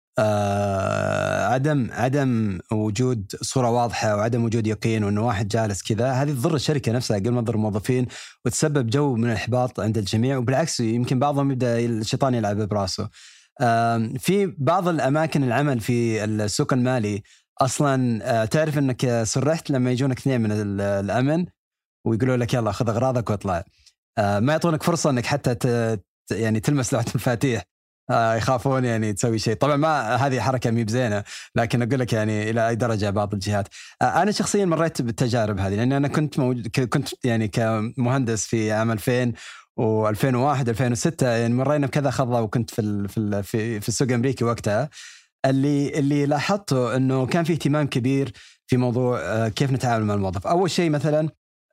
عدم وجود صورة واضحة وعدم وجود يقين وأنه واحد جالس كذا، هذه تضر الشركة نفسها قبل ما تضر الموظفين، وتسبب جو من الإحباط عند الجميع. وبالعكس يمكن بعضهم يبدأ الشيطان يلعب براسه. في بعض الأماكن العمل في السوق المالي أصلا تعرف أنك سرحت لما يجونك اثنين من الأمن ويقولوا لك يلا خذ أغراضك واطلع. ما يعطونك فرصة أنك حتى يعني تلمس لوحة المفاتيح، يخافون يعني تسوي شيء. طبعا ما هذه حركة مي بزينة، لكن أقول لك يعني إلى أي درجة بعض الجهات. أنا شخصيا مريت بالتجارب هذه، لأن أنا كنت يعني كمهندس في عام 2000 و2001 2006 يعني مرينا بكذا خضة، وكنت في السوق الأمريكي وقتها. اللي لاحظته إنه كان في اهتمام كبير في موضوع كيف نتعامل مع الموظف. أول شيء مثلا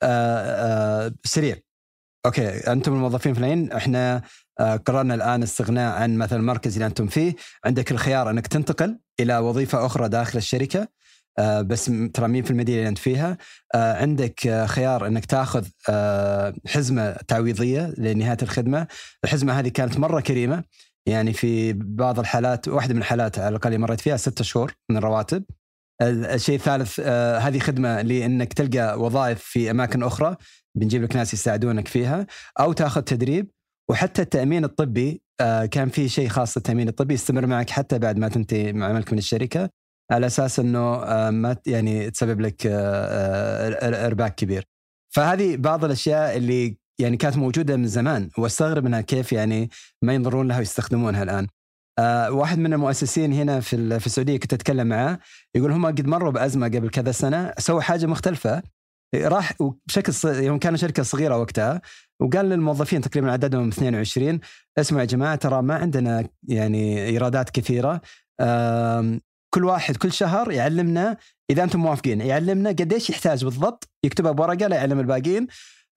سريع، أوكي أنتم الموظفين فلين، إحنا قررنا الآن استغناء عن مثلا المركز اللي أنتم فيه، عندك الخيار أنك تنتقل إلى وظيفة أخرى داخل الشركة، بس ترى مين في المدينة اللي أنت فيها. عندك خيار أنك تأخذ حزمة تعويضية لنهاية الخدمة. الحزمة هذه كانت مرة كريمة، يعني في بعض الحالات، واحدة من الحالات على الأقل مرت فيها 6 شهور من الرواتب. الشيء الثالث هذه خدمة لأنك تلقى وظائف في أماكن أخرى، بنجيب لك ناس يساعدونك فيها، أو تأخذ تدريب. وحتى التأمين الطبي كان في شيء خاص، التأمين الطبي يستمر معك حتى بعد ما تنتهي عملك من الشركة، على أساس أنه ما يعني تسبب لك إرباك كبير. فهذه بعض الأشياء اللي يعني كانت موجودة من زمان، واستغرب منها كيف يعني ما ينظرون لها ويستخدمونها الآن. واحد من المؤسسين هنا في السعودية كنت أتكلم معاه، يقول هم قد مروا بأزمة قبل كذا سنة، سووا حاجة مختلفة. راح بشكل يوم كان شركة صغيرة وقتها، وقال للموظفين تقريبا عددهم 22، اسمعوا يا جماعة ترى ما عندنا يعني إيرادات كثيرة، كل واحد كل شهر يعلمنا، إذا أنتم موافقين يعلمنا قديش يحتاج بالضبط، يكتبها بورقة لا يعلم الباقين،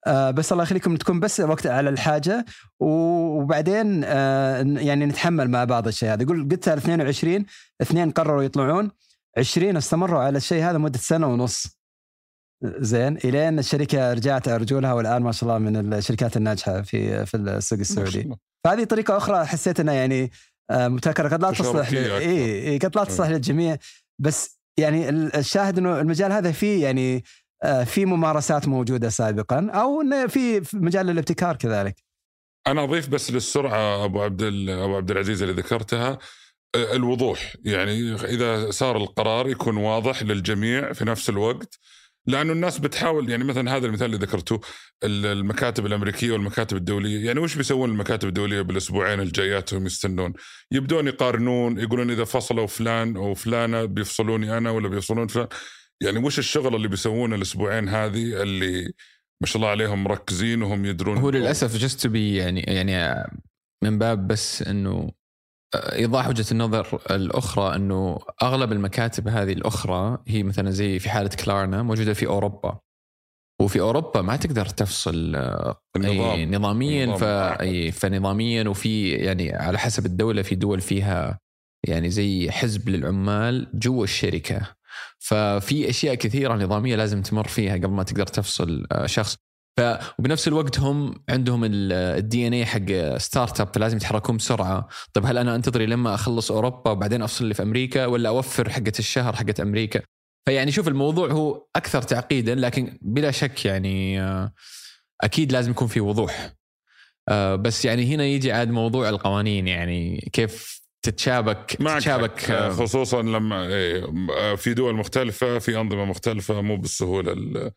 بس الله يخليكم تكون بس وقت على الحاجة، وبعدين يعني نتحمل مع بعض الشيء هذا. قلت 22 2 قرروا يطلعون، 20 استمروا على الشيء هذا مدة 1.5 سنة زين، إلين الشركة رجعت أرجولها، والآن ما شاء الله من الشركات الناجحة في السوق السعودي. فهذه طريقة أخرى حسيت أنها يعني متكررة، قد لا تصلح قد لا تصلح للجميع، بس يعني الشاهد إنه المجال هذا فيه يعني في ممارسات موجودة سابقا، أو في مجال الابتكار كذلك. أنا أضيف بس للسرعة أبو عبد العزيز اللي ذكرتها، الوضوح. يعني إذا صار القرار يكون واضح للجميع في نفس الوقت، لأنه الناس بتحاول. يعني مثلا هذا المثال اللي ذكرته، المكاتب الأمريكية والمكاتب الدولية، يعني وش بيسوون المكاتب الدولية بالأسبوعين الجاياتهم؟ يستنون، يبدون يقارنون، يقولون إذا فصلوا فلان أو فلانة بيفصلوني أنا ولا بيفصلون فلان. يعني وش الشغل اللي بيسوونه الأسبوعين هذه اللي ما شاء الله عليهم مركزين وهم يدرون؟ هو للأسف just to be يعني من باب بس إنه إيضاح وجهة النظر الأخرى، أنه أغلب المكاتب هذه الأخرى هي مثلا زي في حالة كلارنا موجودة في أوروبا، وفي أوروبا ما تقدر تفصل نظاميا، فنظاميا وفي يعني على حسب الدولة، في دول فيها يعني زي حزب للعمال جوا الشركة، ففي أشياء كثيرة نظامية لازم تمر فيها قبل ما تقدر تفصل شخص. وبنفس الوقت هم عندهم الدي ان اي حق ستارت اب، فلازم يتحركون بسرعه. طيب هل انا انتظري لما اخلص اوروبا وبعدين افصل لي في امريكا، ولا اوفر حقه الشهر حقه امريكا؟ فيعني شوف الموضوع هو اكثر تعقيدا، لكن بلا شك يعني اكيد لازم يكون في وضوح. بس يعني هنا يجي عاد موضوع القوانين، يعني كيف تتشابك خصوصا لما في دول مختلفه، في انظمه مختلفه، مو بالسهوله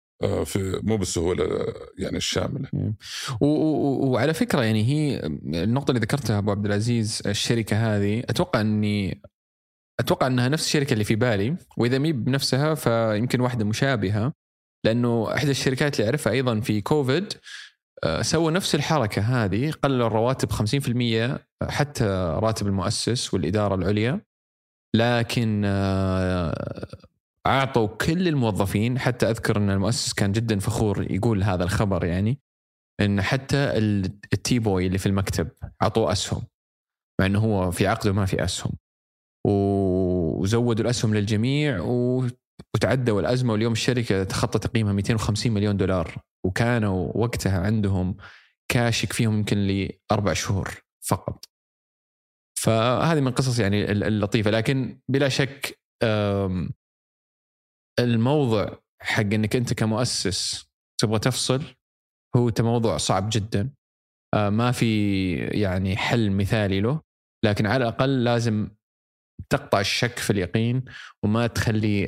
يعني الشاملة. وعلى فكرة يعني هي النقطة اللي ذكرتها أبو عبد العزيز، الشركة هذه أتوقع أنها نفس الشركة اللي في بالي، وإذا مي بنفسها فيمكن واحدة مشابهة، لأنه إحدى الشركات اللي أعرفها أيضا في كوفيد سووا نفس الحركة هذه، قللوا الرواتب 50%، حتى راتب المؤسس والإدارة العليا، لكن أعطوا كل الموظفين. حتى أذكر أن المؤسس كان جدا فخور يقول هذا الخبر، يعني أن حتى التي بوي اللي في المكتب أعطوه أسهم، مع أنه هو في عقده ما في أسهم، وزودوا الأسهم للجميع وتعدوا الأزمة. واليوم الشركة تخطى تقييمها $250 مليون، وكانوا وقتها عندهم كاش يكفيهم يمكن ل4 شهور فقط. فهذه من قصص يعني اللطيفة. لكن بلا شك الموضوع حق أنك أنت كمؤسس تبغى تفصل هو موضوع صعب جدا، ما في يعني حل مثالي له، لكن على الأقل لازم تقطع الشك في اليقين، وما تخلي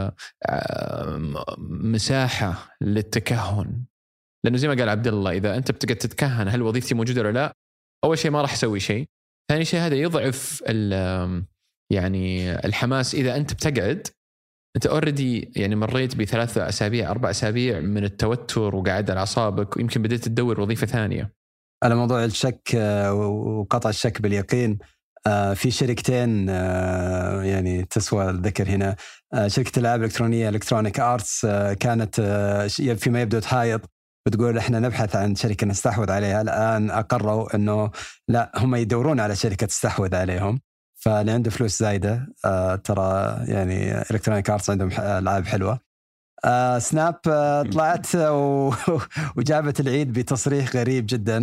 مساحة للتكهن. لأنه زي ما قال عبد الله، إذا أنت بتقعد تتكهن هل وظيفتي موجودة ولا لا، أول شيء ما راح أسوي شيء، ثاني شيء هذا يضعف يعني الحماس. إذا أنت بتقعد أنت already يعني مريت ب3 أسابيع 4 أسابيع من التوتر وقاعد على أعصابك، ويمكن بديت تدور وظيفة ثانية. على موضوع الشك وقطع الشك باليقين، في شركتين يعني تسوى الذكر هنا. شركة الألعاب الإلكترونية إلكترونيك آرتس كانت فيما يبدو تحايط بتقول إحنا نبحث عن شركة نستحوذ عليها. الآن أقروا إنه لا، هم يدورون على شركة تستحوذ عليهم، فاللي عنده فلوس زايدة ترى يعني إلكترونيك آرتس عندهم ألعاب حلوة. سناب طلعت وجابت العيد بتصريح غريب جدا،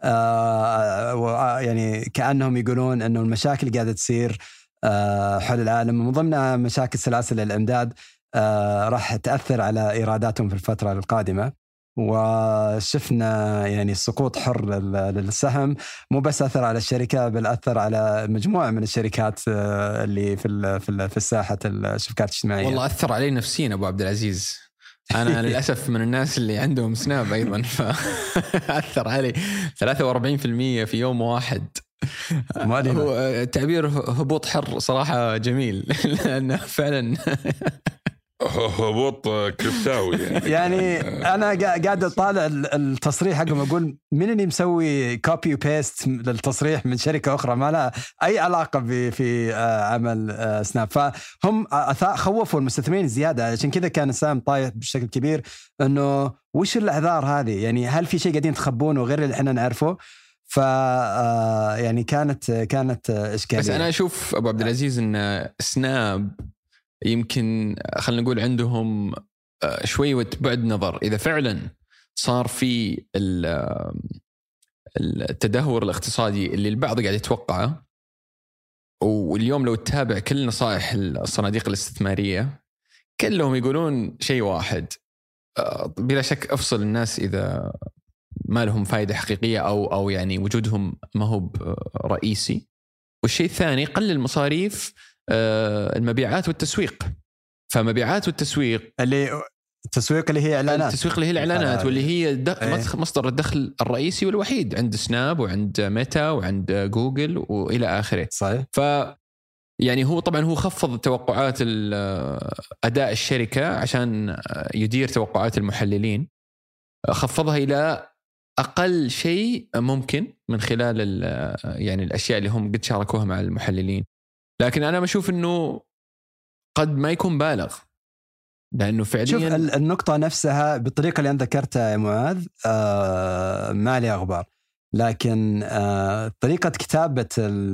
يعني كأنهم يقولون أنه المشاكل قاعدة تصير حول العالم، من ضمنها مشاكل سلاسل الإمداد راح تأثر على إيراداتهم في الفترة القادمة. وشفنا يعني سقوط حر للسهم، مو بس أثر على الشركة بل أثر على مجموعة من الشركات اللي في الساحة الشبكات الاجتماعية. والله أثر علي نفسيا أبو عبد العزيز، أنا للأسف من الناس اللي عندهم سناب أيضا، فأثر علي 43% في يوم واحد. هو تعبير هبوط حر صراحة جميل، لأنه فعلا هبوط كريبتاوي يعني أنا قاعد أطالع التصريح حقهم أقول مين اللي مسوي كوبي وبيست للتصريح من شركة أخرى ما لها أي علاقة في عمل سناب. فهم خوفوا المستثمرين زيادة، عشان كذا كان سام طايح بشكل كبير إنه وش الأعذار هذه، يعني هل في شيء قاعدين تخبونه غير اللي إحنا نعرفه؟ يعني كانت إشكالية. بس أنا أشوف أبو عبد العزيز إن سناب يمكن خلينا نقول عندهم شوية بعد نظر. إذا فعلا صار في التدهور الاقتصادي اللي البعض قاعد يتوقعه، واليوم لو تتابع كل نصائح الصناديق الاستثمارية كلهم يقولون شيء واحد، بلا شك أفصل الناس إذا ما لهم فائدة حقيقية أو يعني وجودهم ما هو رئيسي. والشيء الثاني قلل مصاريف المبيعات والتسويق. فمبيعات والتسويق التسويق اللي هي إعلانات، التسويق اللي هي الإعلانات واللي هي مصدر الدخل الرئيسي والوحيد عند سناب وعند ميتا وعند جوجل وإلى آخره. صحيح. يعني هو طبعا هو خفض توقعات أداء الشركة عشان يدير توقعات المحللين، خفضها إلى أقل شيء ممكن من خلال يعني الأشياء اللي هم قد شاركوها مع المحللين. لكن أنا بشوف إنه قد ما يكون بالغ، لأنه فعليا شوف النقطة نفسها بالطريقة اللي أنت ذكرتها يا معاذ ما لي أخبار، لكن طريقة كتابة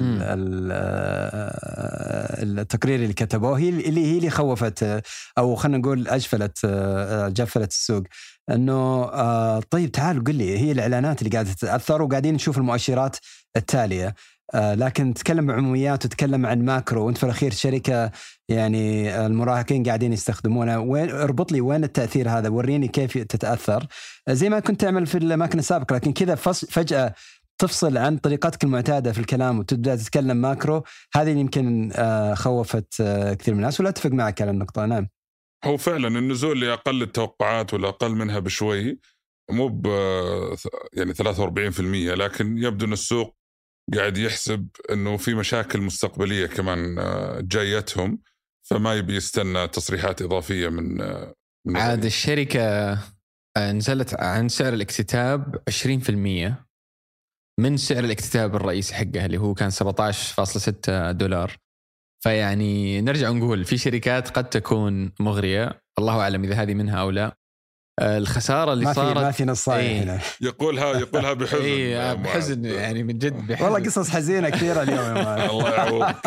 التقرير اللي كتبوه هي اللي خوفت أو خلنا نقول جفلت السوق. أنه طيب تعالوا قل لي هي الإعلانات اللي قاعدة تتأثر وقاعدين نشوف المؤشرات التالية، لكن تتكلم بعموميات وتتكلم عن ماكرو وانت في الأخير شركة يعني المراهقين قاعدين يستخدمونها. وين اربط لي وين التأثير هذا، وريني كيف تتأثر زي ما كنت تعمل في الأماكن السابقة. لكن كذا فجأة تفصل عن طريقتك المعتادة في الكلام وتبدأ تتكلم ماكرو، هذه يمكن خوفت كثير من الناس. ولا أتفق معك على النقطة. نعم، هو فعلا النزول لأقل التوقعات ولا أقل منها بشوي، مو يعني 43%، لكن يبدو أن السوق قاعد يحسب أنه في مشاكل مستقبلية كمان جايتهم، فما يبي يستنى تصريحات إضافية من عاد الشركة نزلت عن سعر الاكتتاب 20% من سعر الاكتتاب الرئيسي حقها اللي هو كان $17.6. فيعني نرجع نقول في شركات قد تكون مغرية، الله أعلم إذا هذه منها أو لا. الخسارة اللي صارت ما في نصايح هنا. يقولها بحزن. بحزن يعني من جد بحزن. والله قصص حزينة كثيرة اليوم يا معاذ. الله يعوضك.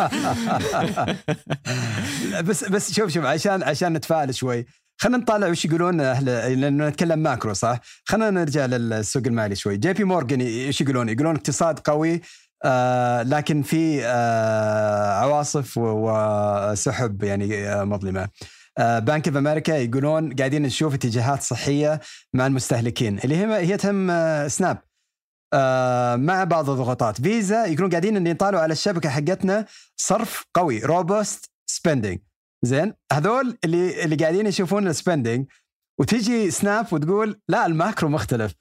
بس شوف عشان نتفاعل شوي، خلينا نطالع وش يقولون لأنه نتكلم ماكرو صح. خلينا نرجع للسوق المالي شوي. جي بي مورغان ايش يقولون اقتصاد قوي لكن في عواصف وسحب يعني مظلمة. بانك اوف امريكا يقولون قاعدين نشوف اتجاهات صحية مع المستهلكين اللي هي تهم سناب مع بعض الضغوطات. فيزا يقولون قاعدين ان يطالعوا على الشبكة حقتنا صرف قوي روبوست سبيندينج. زين، هذول اللي قاعدين يشوفون السبيندينج، وتيجي سناب وتقول لا الماكرو مختلف.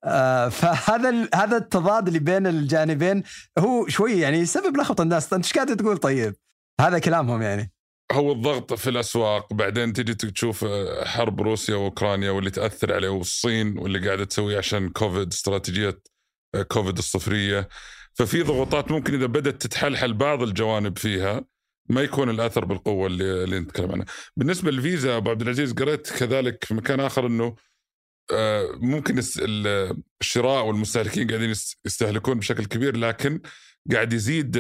فهذا التضاد اللي بين الجانبين هو شوي يعني يسبب لخبطة الناس. انت ايش قاعد تقول؟ طيب هذا كلامهم يعني هو الضغط في الأسواق، بعدين تيجي تشوف حرب روسيا وأوكرانيا واللي تأثر عليه، والصين واللي قاعدة تسوي عشان كوفيد، استراتيجية كوفيد الصفرية. ففي ضغوطات ممكن إذا بدأت تتحلحل بعض الجوانب فيها ما يكون الأثر بالقوة اللي نتكلم عنها. بالنسبة للفيزا أبو عبد العزيز، قرأت كذلك في مكان آخر أنه ممكن الشراء والمستهلكين قاعدين يستهلكون بشكل كبير، لكن قاعد يزيد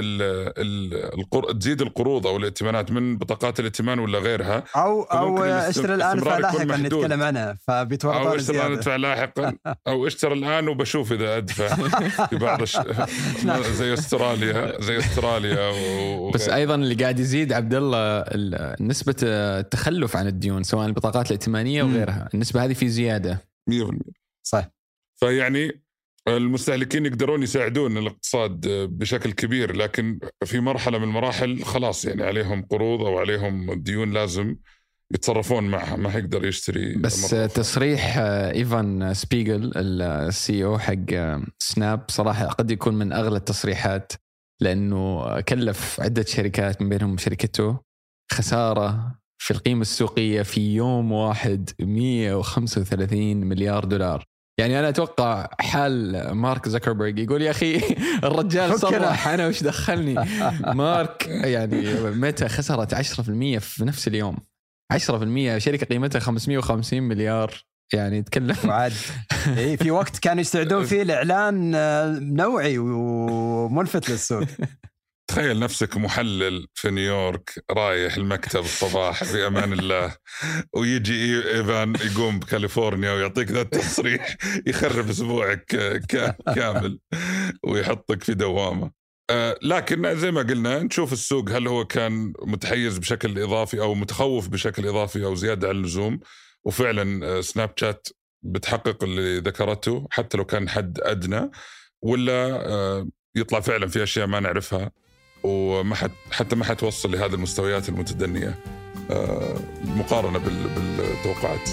تزيد القروض أو الائتمانات من بطاقات الائتمان ولا غيررها، أو اشتري الآن فلاحقا نتكلم عنها فبيتورطون أو اشتري الآن ندفع لاحقا أو اشتري الآن وبشوف إذا أدفع في بعض زي أستراليا بس أيضا اللي قاعد يزيد عبد الله نسبة التخلف عن الديون سواء البطاقات الائتمانية وغيرها، النسبة هذه في زيادة 100%. صح. فيعني المستهلكين يقدرون يساعدون الاقتصاد بشكل كبير، لكن في مرحلة من المراحل خلاص يعني عليهم قروض أو عليهم ديون لازم يتصرفون معها، ما يقدر يشتري. بس تصريح إيفان سبيغل السي او حق سناب صراحة قد يكون من أغلى التصريحات، لأنه كلف عدة شركات من بينهم شركته خسارة في القيمة السوقية في يوم واحد 135 مليار دولار. يعني أنا أتوقع حال مارك زكربرج يقول يا أخي الرجال صرح أنا وش دخلني. مارك يعني متى خسرت 10% في نفس اليوم، 10%، شركة قيمتها 550 مليار. يعني تكلم وعاد في وقت كانوا يستعدون فيه الإعلان نوعي وملفت للسوق. تخيل نفسك محلل في نيويورك رايح المكتب الصباح في أمان الله، ويجي إيفان يقوم بكاليفورنيا ويعطيك ذا التصريح يخرب أسبوعك كامل ويحطك في دوامة. لكن زي ما قلنا نشوف السوق هل هو كان متحيز بشكل إضافي أو متخوف بشكل إضافي أو زيادة عن اللزوم. وفعلا سناب شات بتحقق اللي ذكرته حتى لو كان حد أدنى، ولا يطلع فعلا في أشياء ما نعرفها حتى ما حتوصل لهذه المستويات المتدنية مقارنة بالتوقعات.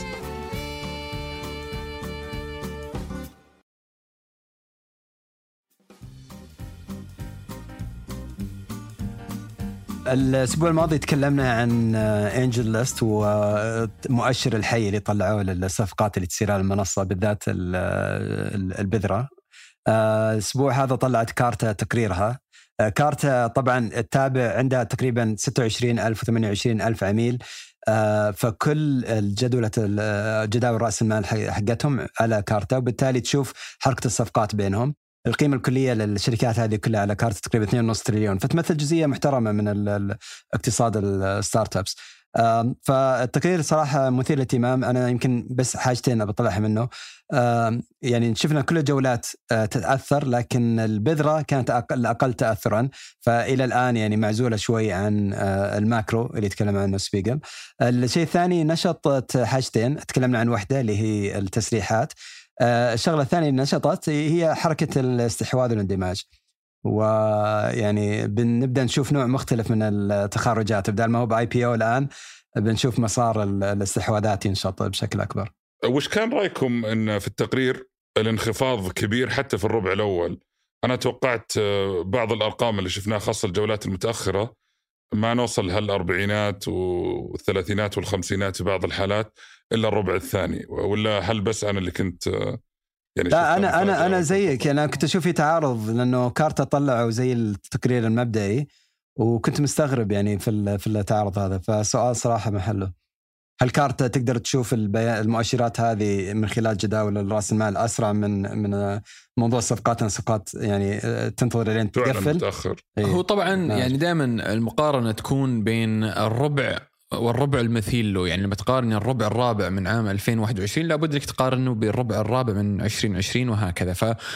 الأسبوع الماضي تكلمنا عن انجل ليست ومؤشر الحي اللي طلعوه للصفقات اللي تصير على المنصة بالذات البذرة. الأسبوع هذا طلعت كارتا تقريرها. كارتا طبعا التابع عندها تقريبا 26,000 و28,000 عميل، فكل جداول رأس المال حقتهم على كارتا، وبالتالي تشوف حركة الصفقات بينهم. القيمة الكلية للشركات هذه كلها على كارتا تقريبا 2.5 تريليون، فتمثل جزئية محترمة من الاقتصاد الستارت ابس. فالتقرير صراحة مثير للاهتمام. أنا يمكن بس حاجتين بطلعها منه. يعني شفنا كل الجولات تتأثر، لكن البذرة كانت الأقل تأثرا، فإلى الآن يعني معزولة شوي عن الماكرو اللي يتكلم عنه سبيغل. الشيء الثاني نشطت حاجتين تكلمنا عن واحدة اللي هي التسريحات. الشغلة الثانية اللي نشطت هي حركة الاستحواذ والاندماج، ويعني بنبدأ نشوف نوع مختلف من التخارجات. بدل ما هو بآي بي او الآن بنشوف مسار الاستحواذات ينشط بشكل أكبر. وش كان رأيكم إن في التقرير الانخفاض كبير حتى في الربع الأول؟ أنا توقعت بعض الأرقام اللي شفناها خاصة الجولات المتأخرة ما نوصل هالأربعينات والثلاثينات والخمسينات في بعض الحالات إلا الربع الثاني، ولا هل بس أنا اللي كنت يعني؟ لا أنا زيك، أنا كنت أشوف في تعارض لأنه كارتا طلعوا زي التقرير المبدئي وكنت مستغرب يعني في التعارض هذا. فسؤال صراحة محله، هل كارتا تقدر تشوف المؤشرات هذه من خلال جداول الرأس المال أسرع من موضوع الصفقات يعني تنتظر لين تقفل متأخر؟ هو طبعا يعني دائما المقارنة تكون بين الربع والربع المثيل له. يعني لما تقارن الربع الرابع من عام 2021 لابد لك تقارنه بالربع الرابع من 2020 وهكذا.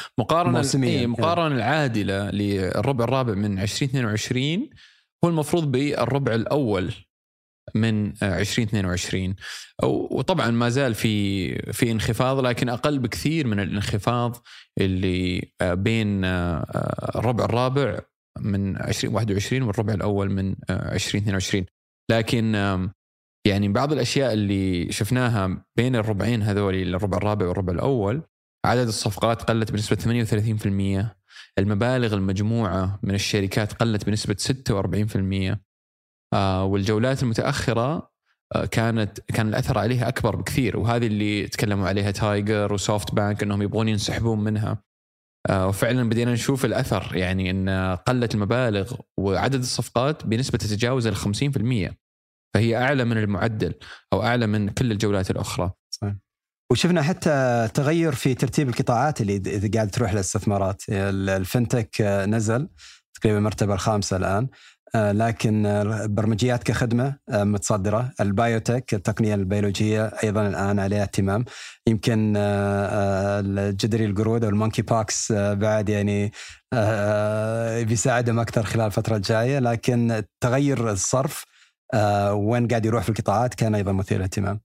فمقارنة العادلة للربع الرابع من 2022 هو المفروض بالربع الأول من 2022. وطبعا ما زال في انخفاض، لكن أقل بكثير من الانخفاض اللي بين الربع الرابع من 2021 والربع الأول من 2022. لكن يعني بعض الأشياء اللي شفناها بين الربعين هذول، الربع الرابع والربع الأول، عدد الصفقات قلت بنسبة 38%، المبالغ المجموعة من الشركات قلت بنسبة 46%، والجولات المتأخرة كان الأثر عليها أكبر بكثير، وهذه اللي تكلموا عليها تايجر وسوفت بانك أنهم يبغون ينسحبون منها. وفعلا بدينا نشوف الأثر، يعني أن قلت المبالغ وعدد الصفقات بنسبة تتجاوز 50%، فهي أعلى من المعدل أو أعلى من كل الجولات الأخرى. صحيح. وشفنا حتى تغير في ترتيب القطاعات اللي قاعد تروح للاستثمارات. الفنتك نزل تقريبا مرتبة الخامسة الآن، لكن برمجيات كخدمة متصدرة. البايوتك التقنية البيولوجية أيضا الآن عليها اهتمام. يمكن الجدري القرود أو المونكي باكس بعد يعني بيساعدهم أكثر خلال الفترة الجاية، لكن تغير الصرف وين قاعد يروح في القطاعات كان أيضا مثير للاهتمام.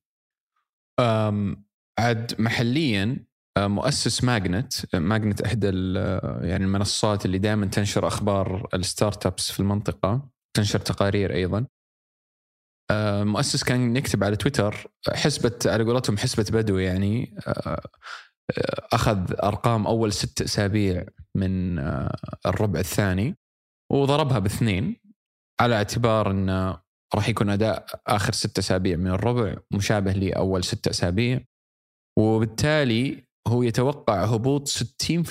عاد محليا مؤسس ماجنت إحدى يعني المنصات اللي دائما تنشر أخبار الستارت أبس في المنطقة، تنشر تقارير أيضا. مؤسس كان يكتب على تويتر حسبة، على قولتهم حسبة بدو، يعني أخذ أرقام أول 6 أسابيع من الربع الثاني وضربها ب2 على اعتبار أن راح يكون أداء آخر 6 أسابيع من الربع مشابه لأول 6 أسابيع، وبالتالي هو يتوقع هبوط 60%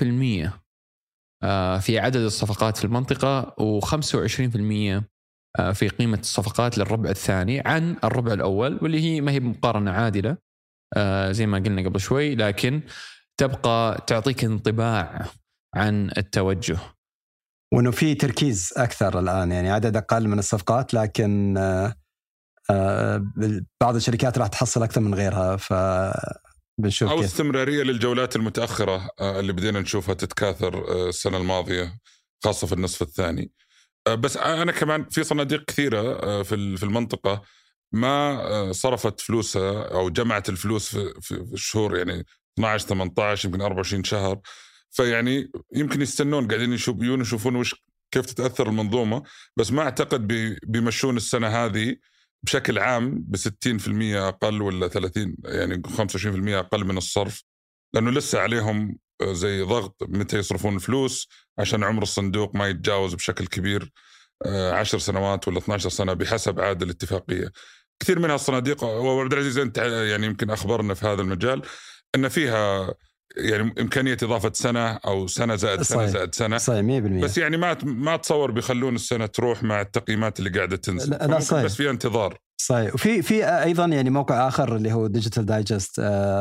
في عدد الصفقات في المنطقة، و25% في قيمة الصفقات للربع الثاني عن الربع الأول، واللي هي ما هي مقارنة عادلة زي ما قلنا قبل شوي، لكن تبقى تعطيك انطباع عن التوجه، وأنه في تركيز أكثر الآن، يعني عدد أقل من الصفقات، لكن بعض الشركات راح تحصل أكثر من غيرها، فبنشوف أو كيف. استمرارية للجولات المتأخرة اللي بدينا نشوفها تتكاثر السنة الماضية، خاصة في النصف الثاني. بس أنا كمان في صناديق كثيرة في المنطقة ما صرفت فلوسها أو جمعت الفلوس في الشهور، يعني 12 18 يمكن 24 شهر، فيعني يمكن يستنون قاعدين يشوفون كيف تتأثر المنظومة. بس ما أعتقد بيمشون السنة هذه بشكل عام ب60% أقل ولا 30 يعني 25% أقل من الصرف، لأنه لسه عليهم زي ضغط متى يصرفون الفلوس عشان عمر الصندوق ما يتجاوز بشكل كبير 10 سنوات ولا 12 سنة بحسب عقد الاتفاقية. كثير منها الصناديق، وعبد العزيز أنت يعني يمكن أخبرنا في هذا المجال أن فيها يعني إمكانية إضافة سنة أو سنة زائد سنة زائد سنة. صحيح 100%. بس يعني ما تصور بيخلون السنة تروح مع التقييمات اللي قاعدة تنزل، بس في انتظار. صحيح. وفي أيضا يعني موقع آخر اللي هو ديجيتال دايجست،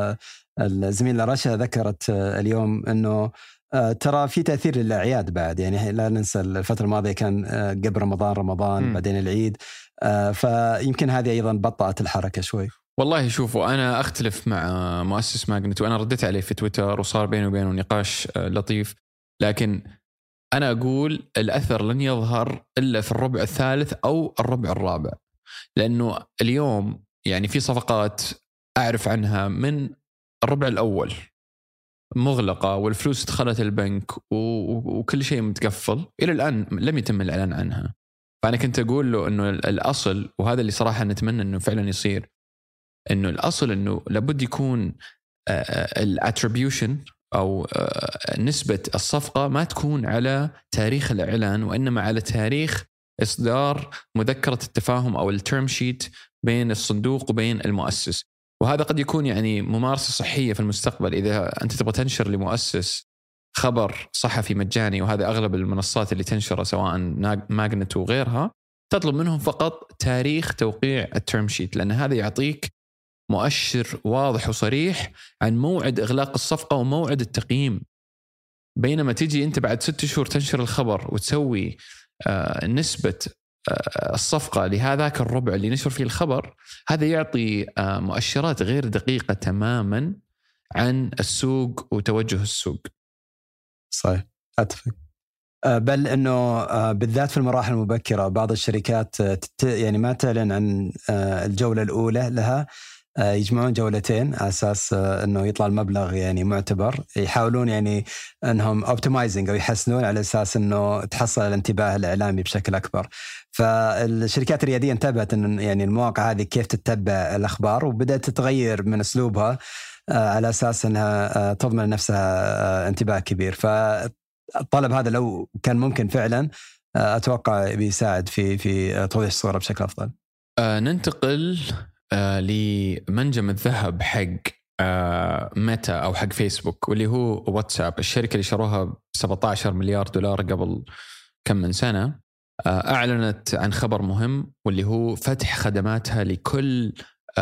الزميلة رشا ذكرت اليوم أنه ترى في تأثير للأعياد بعد، يعني لا ننسى الفترة الماضية كان قبل رمضان بعدين العيد، فيمكن هذه أيضا بطأت الحركة شوي. والله شوفوا، أنا أختلف مع مؤسس ماجنت، وأنا رديت عليه في تويتر وصار بيني وبينه نقاش لطيف، لكن أنا أقول الأثر لن يظهر إلا في الربع الثالث أو الربع الرابع، لأنه اليوم يعني في صفقات أعرف عنها من الربع الأول مغلقة والفلوس دخلت البنك وكل شيء متقفل، إلى الآن لم يتم الإعلان عنها. فأنا كنت أقول له أنه الأصل، وهذا اللي صراحة نتمنى أنه فعلا يصير، أنه الأصل أنه لابد يكون الاتريبيوشن أو نسبة الصفقة ما تكون على تاريخ الإعلان، وإنما على تاريخ إصدار مذكرة التفاهم أو التيرم شيت بين الصندوق وبين المؤسس. وهذا قد يكون يعني ممارسة صحية في المستقبل، إذا أنت تبغى تنشر لمؤسس خبر صحفي مجاني، وهذا أغلب المنصات اللي تنشره سواء ماجنت وغيرها، تطلب منهم فقط تاريخ توقيع التيرم شيت، لأن هذا يعطيك مؤشر واضح وصريح عن موعد إغلاق الصفقة وموعد التقييم. بينما تيجي أنت بعد 6 شهور تنشر الخبر وتسوي نسبة الصفقة لهذاك الربع اللي نشر فيه الخبر، هذا يعطي مؤشرات غير دقيقة تماما عن السوق وتوجه السوق. صحيح، أتفق. بل أنه بالذات في المراحل المبكرة بعض الشركات يعني ما تعلن عن الجولة الأولى لها، يجمعون جولتين على أساس أنه يطلع المبلغ يعني معتبر، يحاولون يعني أنهم optimizing أو يحسنون على أساس أنه تحصل الانتباه الإعلامي بشكل أكبر. فالشركات الريادية انتبهت أن يعني المواقع هذه كيف تتبع الأخبار، وبدأت تتغير من أسلوبها على أساس أنها تضمن نفسها انتباه كبير. فالطلب هذا لو كان ممكن فعلا أتوقع بيساعد في توضيح الصورة بشكل أفضل. ننتقل لمنجم الذهب حق ميتا أو حق فيسبوك، واللي هو واتساب، الشركة اللي شروها $17 مليار قبل كم من سنة. أعلنت عن خبر مهم، واللي هو فتح خدماتها لكل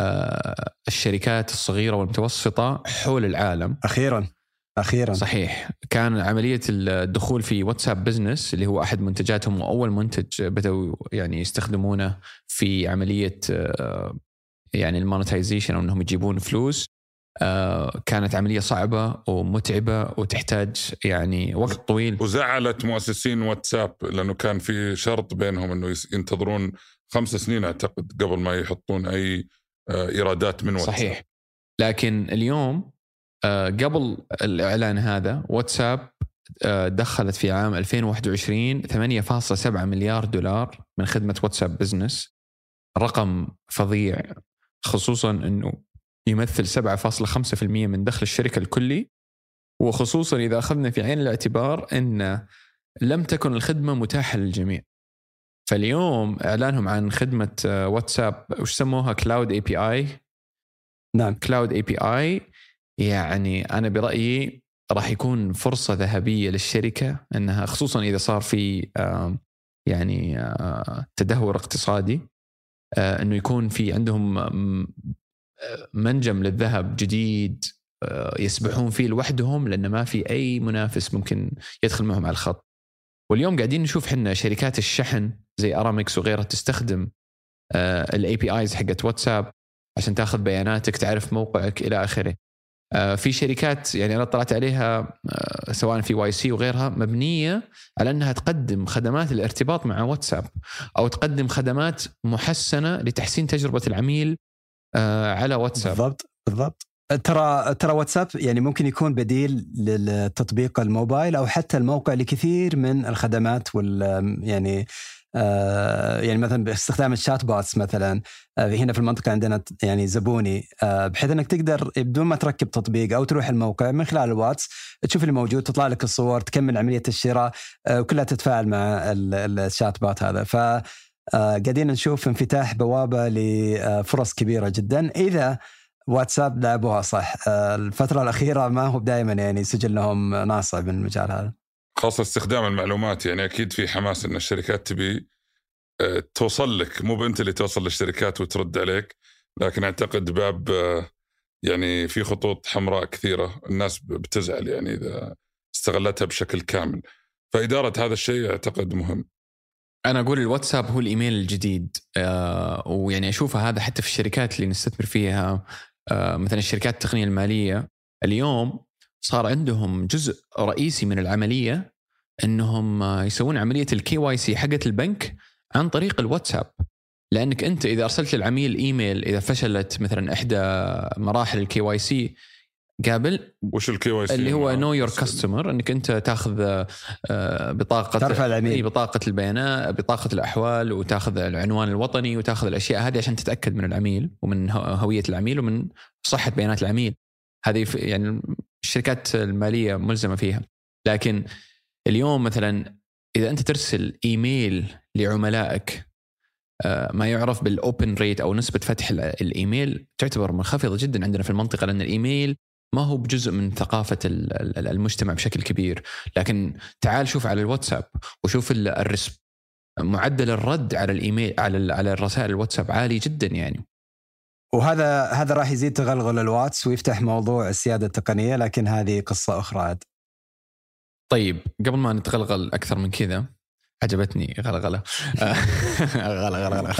الشركات الصغيرة والمتوسطة حول العالم. أخيرا صحيح. كان عملية الدخول في واتساب بزنس اللي هو أحد منتجاتهم وأول منتج بدأوا يعني يستخدمونه في عملية يعني المونتايزيشن، أو أنهم يجيبون فلوس. كانت عملية صعبة ومتعبة وتحتاج يعني وقت طويل، وزعلت مؤسسين واتساب لأنه كان في شرط بينهم أنه ينتظرون 5 سنين أعتقد قبل ما يحطون أي إيرادات من واتساب. صحيح. لكن اليوم قبل الإعلان هذا واتساب دخلت في عام 2021 $8.7 مليار من خدمة واتساب بزنس، رقم فظيع، خصوصا أنه يمثل 7.5% من دخل الشركة الكلي، وخصوصا إذا أخذنا في عين الاعتبار أن لم تكن الخدمة متاحة للجميع. فاليوم إعلانهم عن خدمة واتساب وش سموها كلاود API. نعم كلاود API يعني أنا برأيي راح يكون فرصة ذهبية للشركة أنها خصوصا إذا صار في يعني تدهور اقتصادي أنه يكون في عندهم منجم للذهب جديد يسبحون فيه لوحدهم لأن ما في أي منافس ممكن يدخل معهم على الخط. واليوم قاعدين نشوف حنا شركات الشحن زي أرامكس وغيرها تستخدم ال APIs حقت واتساب عشان تاخذ بياناتك تعرف موقعك إلى آخره. في شركات يعني أنا طلعت عليها سواء في YC وغيرها مبنية على أنها تقدم خدمات الارتباط مع واتساب أو تقدم خدمات محسنة لتحسين تجربة العميل على واتساب. بالضبط. ترى واتساب يعني ممكن يكون بديل للتطبيق الموبايل أو حتى الموقع لكثير من الخدمات يعني مثلا باستخدام الشات بوتس مثلا هنا في المنطقة عندنا يعني زبوني بحيث أنك تقدر بدون ما تركب تطبيق أو تروح الموقع من خلال الواتس تشوف اللي موجود تطلع لك الصور تكمل عملية الشراء وكلها تتفاعل مع الشات بوت هذا. فقاعدين نشوف انفتاح بوابة لفرص كبيرة جدا إذا واتساب لعبوها صح. الفترة الأخيرة ما هو دائما يعني سجلهم ناصع بالمجال هذا خاصة استخدام المعلومات. يعني أكيد في حماس إن الشركات تبي توصل لك مو بأنت اللي توصل للشركات وترد عليك. لكن أعتقد باب يعني في خطوط حمراء كثيرة الناس بتزعل يعني إذا استغلتها بشكل كامل. فإدارة هذا الشيء أعتقد مهم. أنا أقول الواتساب هو الإيميل الجديد ويعني أشوفها هذا حتى في الشركات اللي نستثمر فيها مثلا الشركات التقنية المالية اليوم صار عندهم جزء رئيسي من العملية أنهم يسوون عملية الKYC حقة البنك عن طريق الواتساب. لأنك أنت إذا أرسلت للعميل إيميل إذا فشلت مثلا إحدى مراحل الKYC قابل وش الKYC اللي هو know your customer أنك أنت تأخذ بطاقة ترفع العميل بطاقة البيانات بطاقة الأحوال وتأخذ العنوان الوطني وتأخذ الأشياء هذه عشان تتأكد من العميل ومن هوية العميل ومن صحة بيانات العميل. هذه يعني الشركات المالية ملزمة فيها. لكن اليوم مثلا إذا أنت ترسل إيميل لعملائك ما يعرف بالأوبن ريت أو نسبة فتح الإيميل تعتبر منخفضة جدا عندنا في المنطقة لأن الإيميل ما هو بجزء من ثقافة المجتمع بشكل كبير. لكن تعال شوف على الواتساب وشوف معدل الرد على الإيميل على الرسائل الواتساب عالي جدا يعني. وهذا راح يزيد تغلغل الواتس ويفتح موضوع السيادة التقنية لكن هذه قصة أخرى عاد. طيب قبل ما نتغلغل أكثر من كذا عجبتني غلغلة غلغلة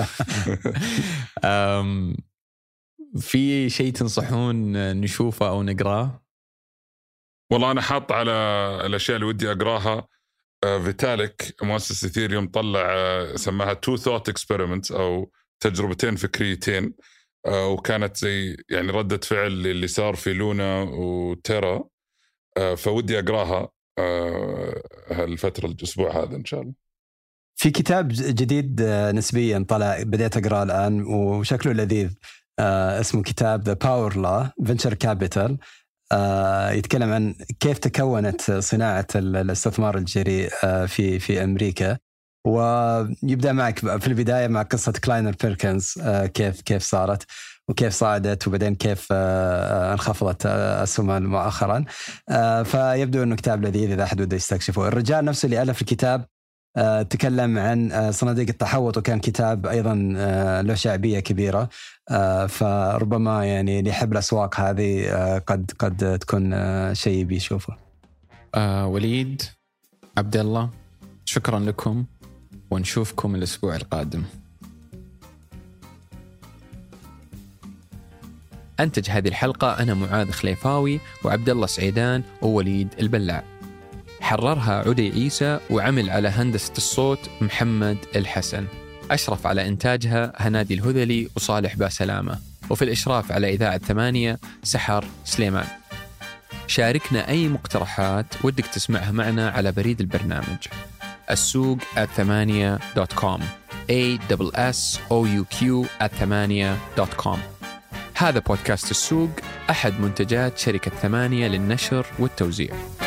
في شيء تنصحون نشوفه أو نقراه؟ والله أنا حاط على الأشياء اللي ودي أقراها. فيتاليك مؤسس إثيريوم طلع سماها 2 thought experiments أو تجربتين فكريتين وكانت زي يعني ردة فعل اللي صار في لونا وتيرا. فودي أقراها هالفترة الأسبوع هذا إن شاء الله. في كتاب جديد نسبيا طلع بديت أقرأه الآن وشكله لذيذ اسمه كتاب The Power Law Venture Capital. يتكلم عن كيف تكونت صناعة الاستثمار الجريء في أمريكا ويبدأ معك في البداية مع قصة كلاينر بيركنز كيف صارت وكيف صعدت وبعدين كيف انخفضت أسهمها مؤخرا. فيبدو أنه كتاب لذيذ إذا أحد بده يستكشفه. الرجال نفسه اللي ألف الكتاب تكلم عن صناديق التحوط وكان كتاب أيضا له شعبية كبيرة. فربما يعني اللي يحب الأسواق هذه قد تكون شيء بيشوفه. وليد عبد الله شكرا لكم ونشوفكم الأسبوع القادم. أنتج هذه الحلقة أنا معاذ خليفاوي وعبد الله سعيدان ووليد البلاع. حررها عدي عيسى وعمل على هندسة الصوت محمد الحسن. أشرف على إنتاجها هنادي الهذلي وصالح باسلامة وفي الإشراف على إذاعة 8 سحر سليمان. شاركنا أي مقترحات ودك تسمعها معنا على بريد البرنامج السوق@8.com ASSOUQ@8.com. هذا بودكاست السوق أحد منتجات شركة 8 للنشر والتوزيع.